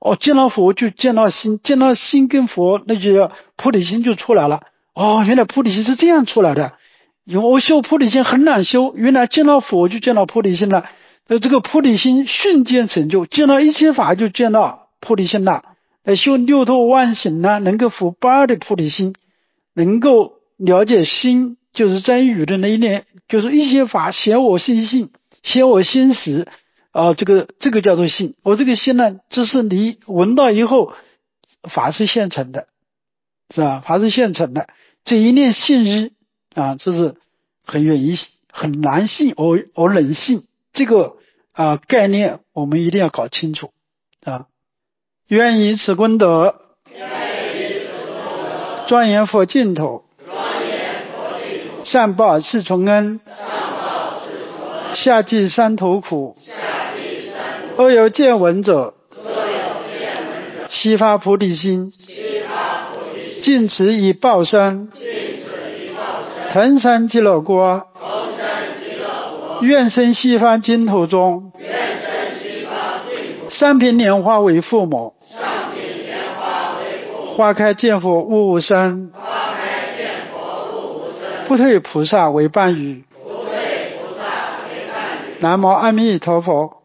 哦，见到佛就见到心，见到心跟佛，那就要菩提心就出来了。哦，原来菩提心是这样出来的。因为我修菩提心很难修，原来见到佛就见到菩提心了。那这个菩提心瞬间成就，见到一切法就见到菩提心了。呃，修六度万行呢，能够福不二的菩提心，能够了解心就是在于的那一念，就是一切法显我心性，显我心识啊，这个这个叫做性。我这个心呢，这是你闻到以后，法是现成的，是吧？法是现成的，这一念信日啊，这是很远一很难信而而能信，这个啊概念我们一定要搞清楚啊。愿以此功德，庄严佛净土，上报四重恩，下济三途苦。若有见闻者，悉发菩提心，尽此以报身，腾山极乐国，愿生西方净土中，三品莲花为父母，花开见佛悟无生，不退菩萨为伴侣。南无阿弥陀佛。